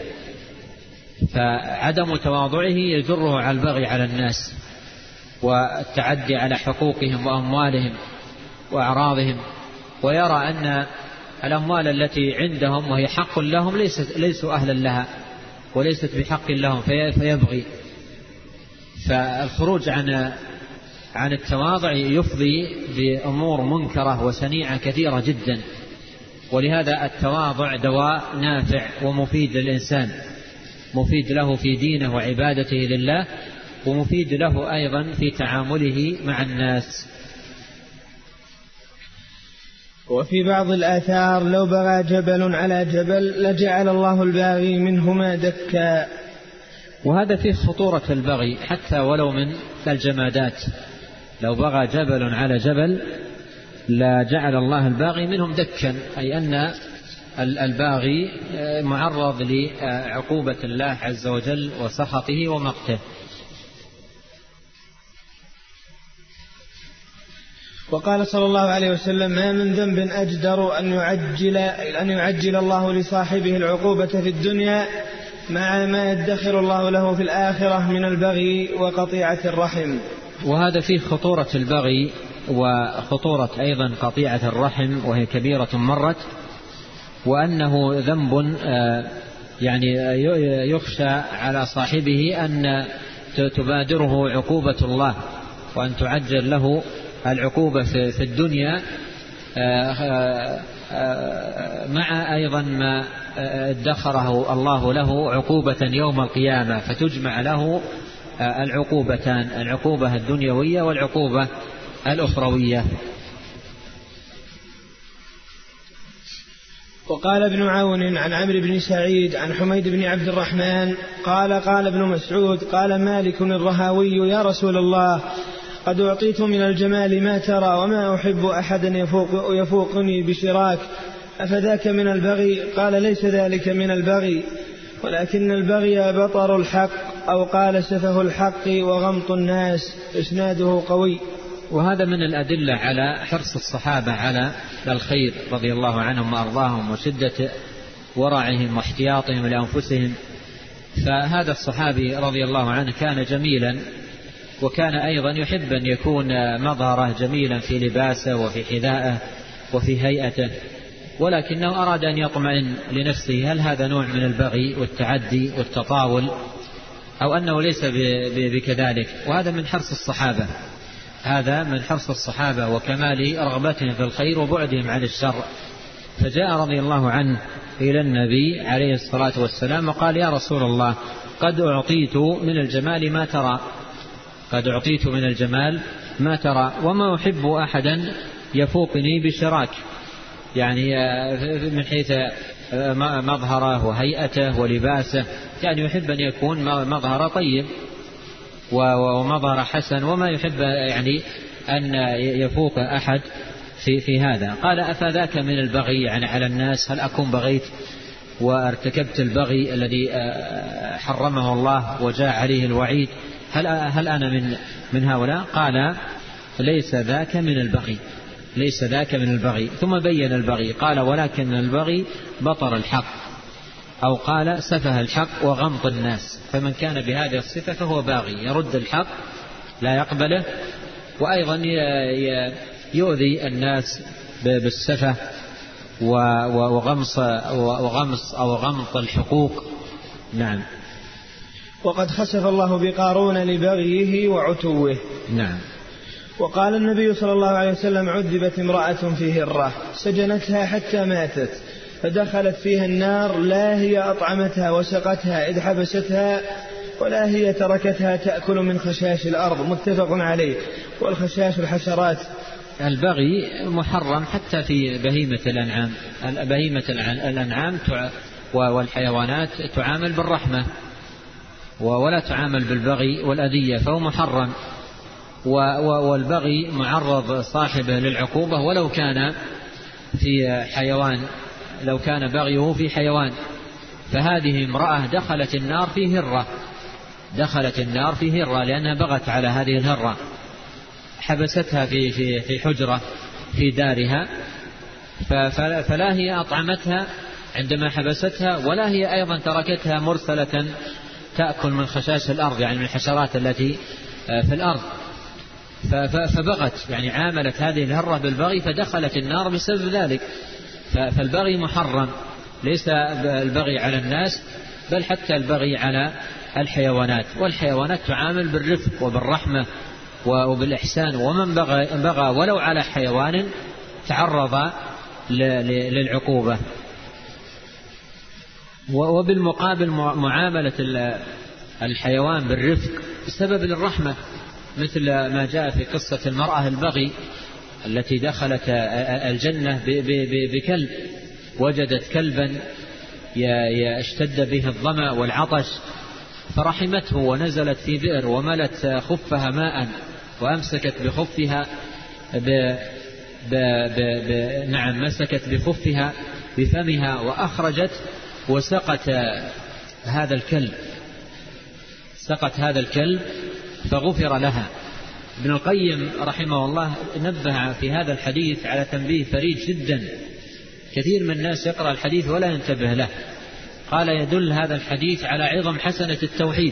فعدم تواضعه يجره على البغي على الناس والتعدي على حقوقهم وأموالهم وأعراضهم، ويرى أن الأموال التي عندهم وهي حق لهم ليست ليسوا أهلا لها وليست بحق لهم فيبغي. فالخروج عن عن التواضع يفضي بأمور منكرة وسنيعة كثيرة جدا. ولهذا التواضع دواء نافع ومفيد للإنسان، مفيد له في دينه وعبادته لله، ومفيد له أيضا في تعامله مع الناس. وفي بعض الآثار: لو بغى جبل على جبل لجعل الله الباغي منهما دكا. وهذا فيه خطورة البغي حتى ولو من الجمادات. لو بغى جبل على جبل لا جعل الله الباغي منهم دكا، أي أن الباغي معرض لعقوبة الله عز وجل وسخطه ومقته. وقال صلى الله عليه وسلم: ما من ذنب أجدر أن يعجل, أن يعجل الله لصاحبه العقوبة في الدنيا مع ما يدخر الله له في الآخرة من البغي وقطيعة الرحم. وهذا فيه خطورة البغي وخطورة أيضا قطيعة الرحم، وهي كبيرة مرت، وأنه ذنب يعني يخشى على صاحبه أن تبادره عقوبة الله وأن تعجل له العقوبة في الدنيا، مع أيضا ما ادخره الله له عقوبة يوم القيامة، فتجمع له العقوبتان: العقوبة الدنيوية والعقوبة الأخروية. وقال ابن عون عن عمرو بن سعيد عن حميد بن عبد الرحمن قال: قال ابن مسعود: قال مالك الرهاوي: يا رسول الله، قد أعطيت من الجمال ما ترى، وما أحب أحدا يفوق يفوقني بشراك، أفذاك من البغي؟ قال: ليس ذلك من البغي، ولكن البغي بطر الحق، أو قال سفه الحق وغمط الناس. إسناده قوي. وهذا من الأدلة على حرص الصحابة على الخير رضي الله عنهم وأرضاهم، وشدة ورعهم واحتياطهم لأنفسهم. فهذا الصحابي رضي الله عنه كان جميلا، وكان أيضا يحب أن يكون مظهره جميلا في لباسه وفي حذائه وفي هيئته، ولكنه أراد أن يطمئن لنفسه: هل هذا نوع من البغي والتعدي والتطاول، أو أنه ليس بكذلك؟ وهذا من حرص الصحابة، هذا من حرص الصحابة وكمال رغبتهم في الخير وبعدهم عن الشر. فجاء رضي الله عنه إلى النبي عليه الصلاة والسلام وقال: يا رسول الله، قد أعطيت من الجمال ما ترى، قد أعطيت من الجمال ما ترى، وما أحب أحدا يفوقني بشراك، يعني من حيث مظهره وهيئته ولباسه، يعني يحب أن يكون مظهره طيب ومظهر حسن، وما يحب يعني أن يفوق أحد في, في هذا. قال: أفذاك من البغي يعني على الناس؟ هل أكون بغيت وارتكبت البغي الذي حرمه الله وجاء عليه الوعيد؟ هل, هل أنا من, من هؤلاء؟ قال: ليس ذاك من البغي، ليس ذاك من البغي. ثم بين البغي، قال: ولكن البغي بطر الحق، أو قال سفه الحق وغمط الناس. فمن كان بهذه الصفة فهو باغي، يرد الحق لا يقبله، وأيضا يؤذي الناس بالسفه وغمص, وغمص أو غمط الحقوق. نعم. وقد خسف الله بقارون لبغيه وعتوه. نعم. وقال النبي صلى الله عليه وسلم: عذبت امرأة في هرة سجنتها حتى ماتت، فدخلت فيها النار، لا هي أطعمتها وسقتها إذ حبستها، ولا هي تركتها تأكل من خشاش الأرض. متفق عليه. والخشاش الحشرات البغي محرم حتى في بهيمة الأنعام. بهيمة الأنعام والحيوانات تعامل بالرحمة ولا تعامل بالبغي والأذية، فهو محرم. والبغي معرض صاحبه للعقوبة ولو كان في حيوان، لو كان بغيه في حيوان. فهذه امرأة دخلت النار في هرة، دخلت النار في هرة لأنها بغت على هذه الهرة، حبستها في في في حجرة في دارها، فلا هي أطعمتها عندما حبستها، ولا هي أيضا تركتها مرسلة تأكل من خشاش الأرض، يعني من الحشرات التي في الأرض. فبغت، يعني عاملت هذه الهرة بالبغي فدخلت النار بسبب ذلك. فالبغي محرم، ليس البغي على الناس بل حتى البغي على الحيوانات. والحيوانات تعامل بالرفق وبالرحمة وبالإحسان، ومن بغى, بغى ولو على حيوان تعرض للعقوبة. وبالمقابل معاملة الحيوان بالرفق بسبب الرحمة، مثل ما جاء في قصة المرأة البغي التي دخلت الجنة بكلب، وجدت كلبا يشتد به الظمأ والعطش فرحمته ونزلت في بئر وملت خفها ماء وأمسكت بخفها ب... ب... ب... ب... نعم مسكت بخفها بفمها وأخرجت وسقت هذا الكلب، سقت هذا الكلب فغفر لها. ابن القيم رحمه الله نبه في هذا الحديث على تنبيه فريد جدا، كثير من الناس يقرأ الحديث ولا ينتبه له. قال: يدل هذا الحديث على عظم حسنة التوحيد.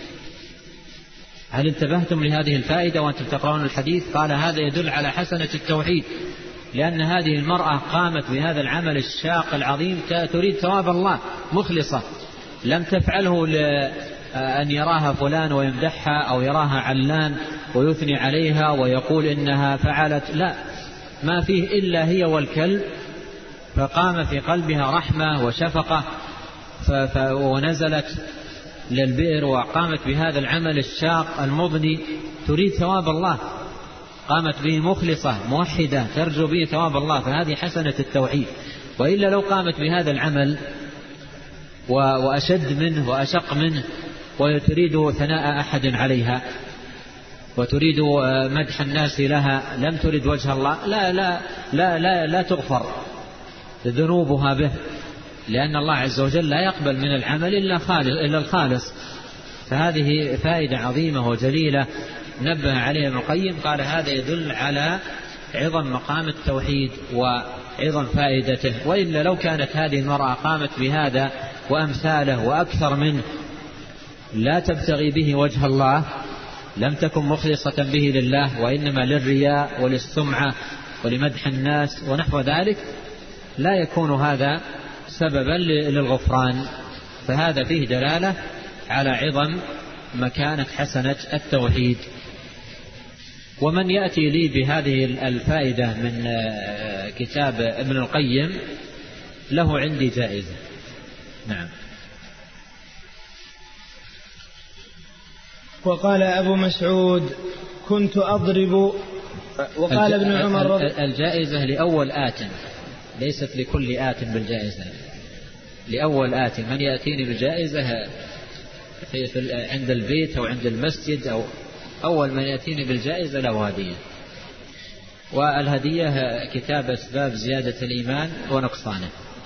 هل انتبهتم لهذه الفائدة وأنتم تقرؤون الحديث؟ قال: هذا يدل على حسنة التوحيد، لأن هذه المرأة قامت بهذا العمل الشاق العظيم تريد ثواب الله مخلصة، لم تفعله لأن يراها فلان ويمدحها أو يراها علان ويثني عليها ويقول إنها فعلت، لا، ما فيه إلا هي والكلب، فقام في قلبها رحمة وشفقة ونزلت للبئر وقامت بهذا العمل الشاق المضني تريد ثواب الله، قامت به مخلصة موحدة ترجو به ثواب الله، فهذه حسنة التوحيد. وإلا لو قامت بهذا العمل وأشد منه وأشق منه وتريد ثناء أحد عليها وتريد مدح الناس لها، لم تريد وجه الله، لا لا لا لا, لا تغفر ذنوبها به، لأن الله عز وجل لا يقبل من العمل إلا خالص إلا الخالص. فهذه فائدة عظيمة وجليلة نبه عليها ابن القيم، قال: هذا يدل على عظم مقام التوحيد وعظم فائدته. وإلا لو كانت هذه المرأة قامت بهذا وأمثاله وأكثر منه لا تبتغي به وجه الله، لم تكن مخلصة به لله وإنما للرياء وللسمعة ولمدح الناس ونحو ذلك، لا يكون هذا سببا للغفران. فهذا فيه دلالة على عظم مكانة حسنة التوحيد. ومن يأتي لي بهذه الفائدة من كتاب ابن القيم له عندي جائزة. نعم. وقال أبو مسعود: كنت أضرب. وقال ابن عمر: الجائزة لأول آت، ليست لكل آت بالجائزة، لأول آت من يأتيني بالجائزة في في عند البيت أو عند المسجد، أو أول من يأتيني بالجائزة له هدية. والهدية كتاب أسباب زيادة الإيمان ونقصانه،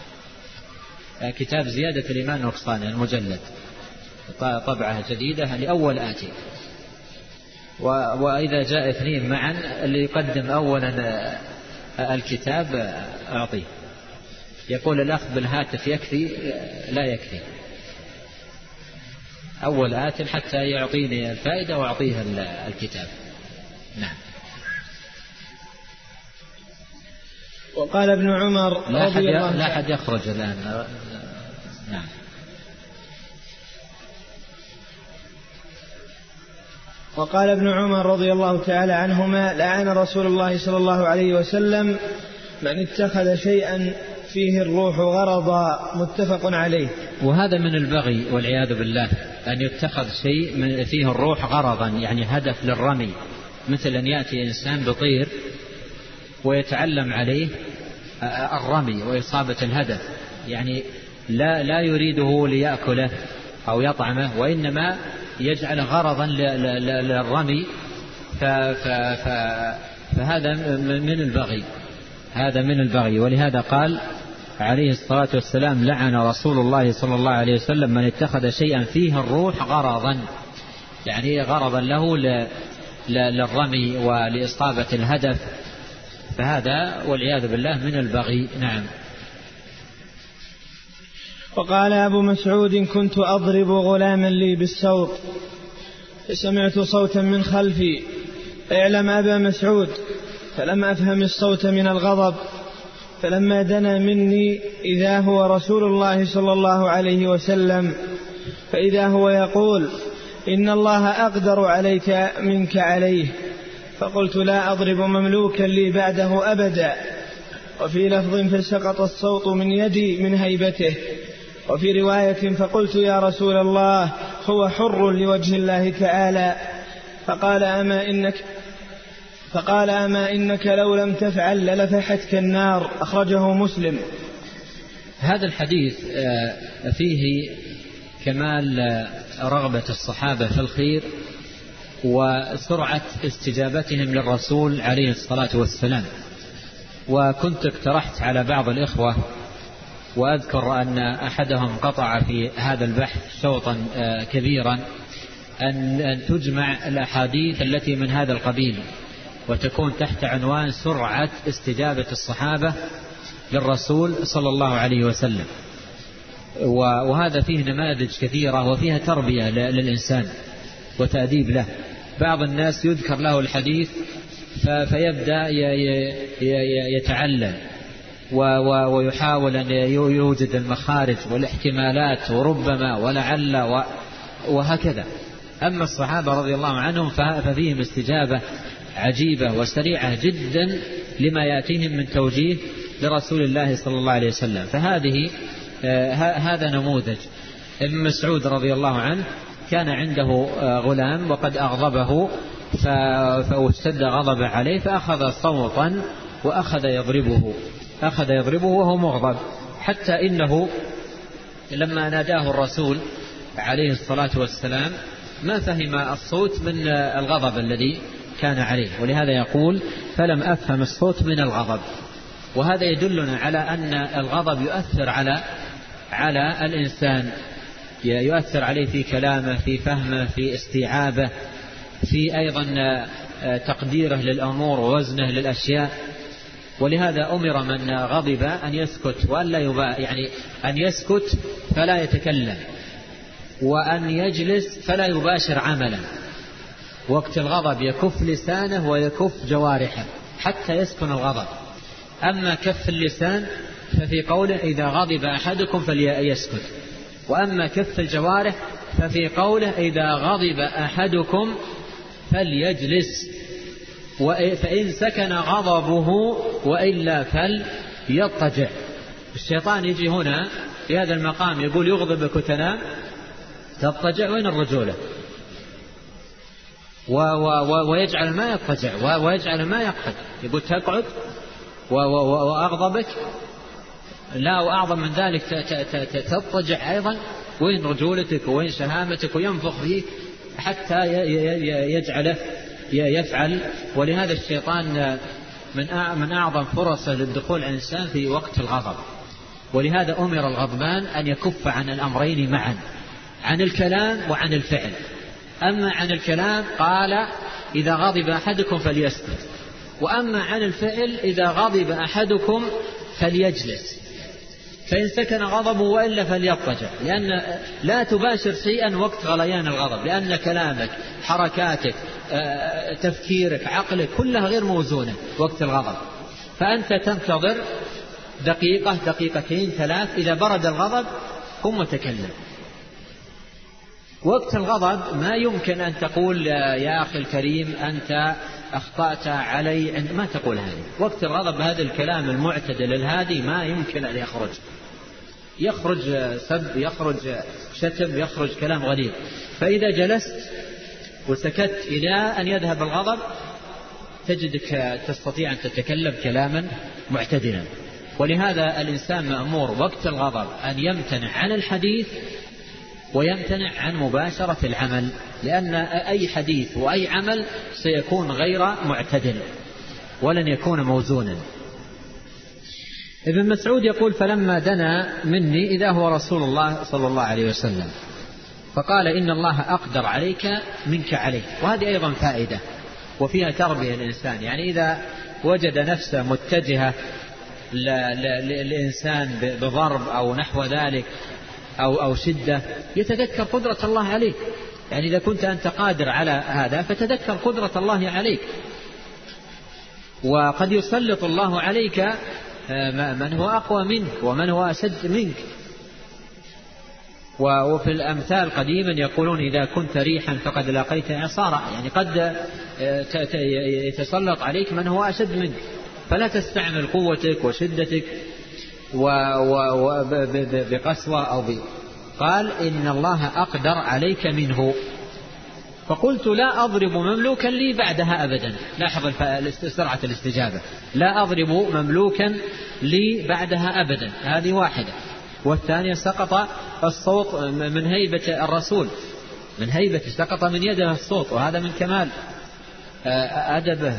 كتاب زيادة الإيمان ونقصانه المجلد، طبعة جديدة لأول آتي. وإذا جاء اثنين معا اللي يقدم أولا الكتاب أعطيه. يقول الأخ بالهاتف يكفي، لا يكفي، أول آت حتى يعطيني الفائدة وأعطيه الكتاب. نعم. وقال ابن عمر: لا حد لا حد يخرج الآن. نعم. وقال ابن عمر رضي الله تعالى عنهما: لعن رسول الله صلى الله عليه وسلم من اتخذ شيئا فيه الروح غرضا، متفق عليه. وهذا من البغي والعياذ بالله، أن يتخذ شيء فيه الروح غرضا، يعني هدف للرمي، مثل أن يأتي إنسان بطير ويتعلم عليه الرمي وإصابة الهدف، يعني لا لا يريده ليأكله أو يطعمه، وإنما يجعل غرضا للرمي، فهذا من البغي، هذا من البغي. ولهذا قال عليه الصلاة والسلام: لعن رسول الله صلى الله عليه وسلم من اتخذ شيئا فيه الروح غرضا، يعني غرضا له للرمي ولإصابة الهدف، فهذا والعياذ بالله من البغي. نعم. وقال أبو مسعود: كنت أضرب غلاما لي بالسوط فسمعت صوتا من خلفي: اعلم أبا مسعود، فلم أفهم الصوت من الغضب، فلما دنا مني إذا هو رسول الله صلى الله عليه وسلم، فإذا هو يقول: إن الله أقدر عليك منك عليه. فقلت: لا أضرب مملوكا لي بعده أبدا. وفي لفظ: فسقط الصوت من يدي من هيبته. وفي رواية: فقلت: يا رسول الله، هو حر لوجه الله تعالى. فقال: أما إنك فقال أما إنك لو لم تفعل للفحتك النار. أخرجه مسلم. هذا الحديث فيه كمال رغبة الصحابة في الخير وسرعة استجابتهم للرسول عليه الصلاة والسلام. وكنت اقترحت على بعض الإخوة، وأذكر أن أحدهم قطع في هذا البحث شوطا كبيرا، أن تجمع الأحاديث التي من هذا القبيل وتكون تحت عنوان سرعة استجابة الصحابة للرسول صلى الله عليه وسلم. وهذا فيه نماذج كثيرة وفيها تربية للإنسان وتأديب له. بعض الناس يذكر له الحديث فيبدأ يتعلم ويحاول أن يوجد المخارج والاحتمالات وربما ولعل وهكذا. أما الصحابة رضي الله عنهم ففيهم استجابة عجيبة وسريعة جدا لما يأتيهم من توجيه لرسول الله صلى الله عليه وسلم. فهذه هذا نموذج. ابن مسعود رضي الله عنه كان عنده غلام وقد أغضبه فاشتد غضب عليه، فأخذ صوتا وأخذ يضربه أخذ يضربه وهو مغضب، حتى إنه لما ناداه الرسول عليه الصلاة والسلام ما فهم الصوت من الغضب الذي كان عليه. ولهذا يقول: فلم أفهم الصوت من الغضب. وهذا يدلنا على أن الغضب يؤثر على على الإنسان، يؤثر عليه في كلامه، في فهمه، في استيعابه، في أيضا تقديره للأمور ووزنه للأشياء. ولهذا أمر من غضب أن يسكت وألا يبا يعني أن يسكت فلا يتكلم، وأن يجلس فلا يباشر عملا. وقت الغضب يكف لسانه ويكف جوارحه حتى يسكن الغضب. أما كف اللسان ففي قوله: إذا غضب أحدكم فليسكت. وأما كف الجوارح ففي قوله: إذا غضب أحدكم فليجلس، فإن سكن غضبه وإلا فليضطجع. الشيطان يجي هنا في هذا المقام يقول: يغضبك وتنام، تضطجع، وين الرجولة؟ ويجعل ما يضطجع ويجعل ما يقعد، يقول تقعد وأغضبك، لا وأعظم من ذلك تضطجع أيضا، وين رجولتك وين شهامتك، وينفخ فيك حتى يجعله يفعل. ولهذا الشيطان من أعظم فرصه للدخول على الإنسان في وقت الغضب. ولهذا أمر الغضبان أن يكف عن الأمرين معا، عن الكلام وعن الفعل. أما عن الكلام قال: إذا غضب أحدكم فليسكت. وأما عن الفعل: إذا غضب أحدكم فليجلس، فإن سكن غضبه وإلا فليضطجع. لأن لا تباشر شيئا وقت غليان الغضب، لأن كلامك، حركاتك، تفكيرك، عقلك كلها غير موزونة وقت الغضب. فأنت تنتظر دقيقة، دقيقتين، ثلاث، إذا برد الغضب قم وتكلم. وقت الغضب ما يمكن أن تقول: يا أخي الكريم أنت أخطأت علي، ما تقول هذه. وقت الغضب هذا الكلام المعتدل الهادي ما يمكن أن يخرج يخرج سب، يخرج شتم، يخرج كلام غريب. فإذا جلست وسكت إلى أن يذهب الغضب تجدك تستطيع أن تتكلم كلاما معتدلا. ولهذا الإنسان مأمور وقت الغضب أن يمتنع عن الحديث ويمتنع عن مباشرة العمل، لأن أي حديث وأي عمل سيكون غير معتدل ولن يكون موزونا. ابن مسعود يقول: فلما دنا مني إذا هو رسول الله صلى الله عليه وسلم فقال: إن الله أقدر عليك منك عليه. وهذه أيضا فائدة وفيها تربية الإنسان، يعني إذا وجد نفسه متجهة للإنسان بضرب أو نحو ذلك أو, أو شدة يتذكر قدرة الله عليك. يعني إذا كنت أنت قادر على هذا فتذكر قدرة الله عليك، وقد يسلط الله عليك من هو أقوى منك ومن هو أشد منك. وفي الأمثال قديما يقولون: إذا كنت ريحا فقد لقيت إعصارا، يعني قد يتسلط عليك من هو أشد منك، فلا تستعمل قوتك وشدتك بقسوة أو ب... قال: إن الله أقدر عليك منه. فقلت: لا أضرب مملوكا لي بعدها أبدا. لاحظ سرعة الاستجابة، لا أضرب مملوكا لي بعدها أبدا، هذه واحدة. والثانية: سقط الصوت من هيبة الرسول، من هيبة سقط من يده الصوت، وهذا من كمال أدبه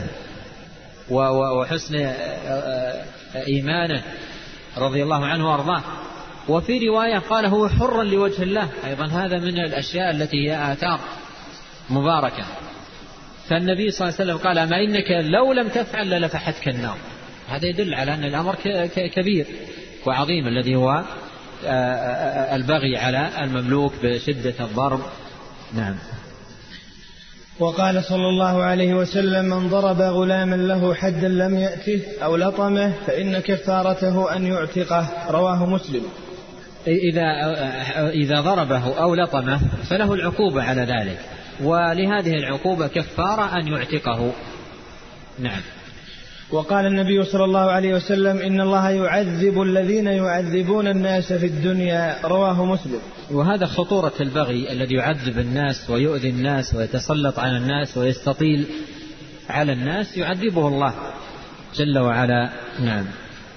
وحسن إيمانه رضي الله عنه وأرضاه. وفي رواية قال: هو حرا لوجه الله، أيضا هذا من الأشياء التي هي آثار مباركة. فالنبي صلى الله عليه وسلم قال: ما إنك لو لم تفعل للفحتك النار. هذا يدل على أن الأمر كبير وعظيم الذي هو البغي على المملوك بشدة الضرب. نعم. وقال صلى الله عليه وسلم: من ضرب غلاما له حدا لم يأته أو لطمه فإن كفارته أن يعتقه. رواه مسلم. إذا, إذا ضربه أو لطمه فله العقوبة على ذلك، ولهذه العقوبة كفارة أن يعتقه. نعم. وقال النبي صلى الله عليه وسلم: إن الله يعذب الذين يعذبون الناس في الدنيا. رواه مسلم. وهذا خطورة البغي الذي يعذب الناس ويؤذي الناس ويتسلط على الناس ويستطيل على الناس، يعذبه الله جل وعلا. نعم.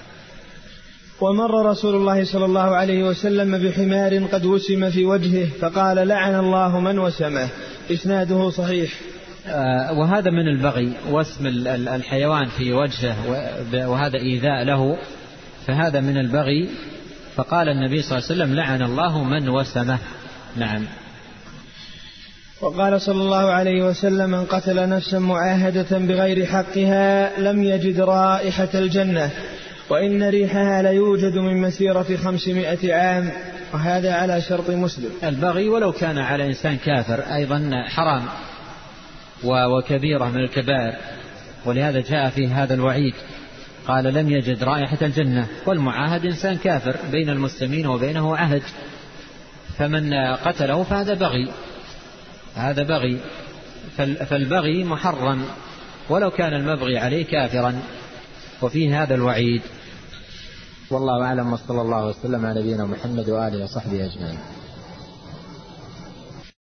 ومر رسول الله صلى الله عليه وسلم بحمار قد وسم في وجهه فقال: لعن الله من وسمه. إسناده صحيح. وهذا من البغي، واسم الحيوان في وجهه وهذا إيذاء له، فهذا من البغي. فقال النبي صلى الله عليه وسلم: لعن الله من وسمه. نعم. وقال صلى الله عليه وسلم: من قتل نفسا معاهدة بغير حقها لم يجد رائحة الجنة، وإن ريحها ليوجد من مسيرة خمسمائة عام. وهذا على شرط مسلم. البغي ولو كان على إنسان كافر أيضا حرام وكبيرة من الكبائر، ولهذا جاء في هذا الوعيد. قال: لم يجد رائحة الجنة. والمعاهد إنسان كافر بين المسلمين وبينه عهد، فمن قتله فهذا بغي، هذا بغي. فالبغي محرم ولو كان المبغي عليه كافرا، وفيه هذا الوعيد. والله أعلم، وصلى الله وسلم على نبينا محمد وآله وصحبه أجمعين.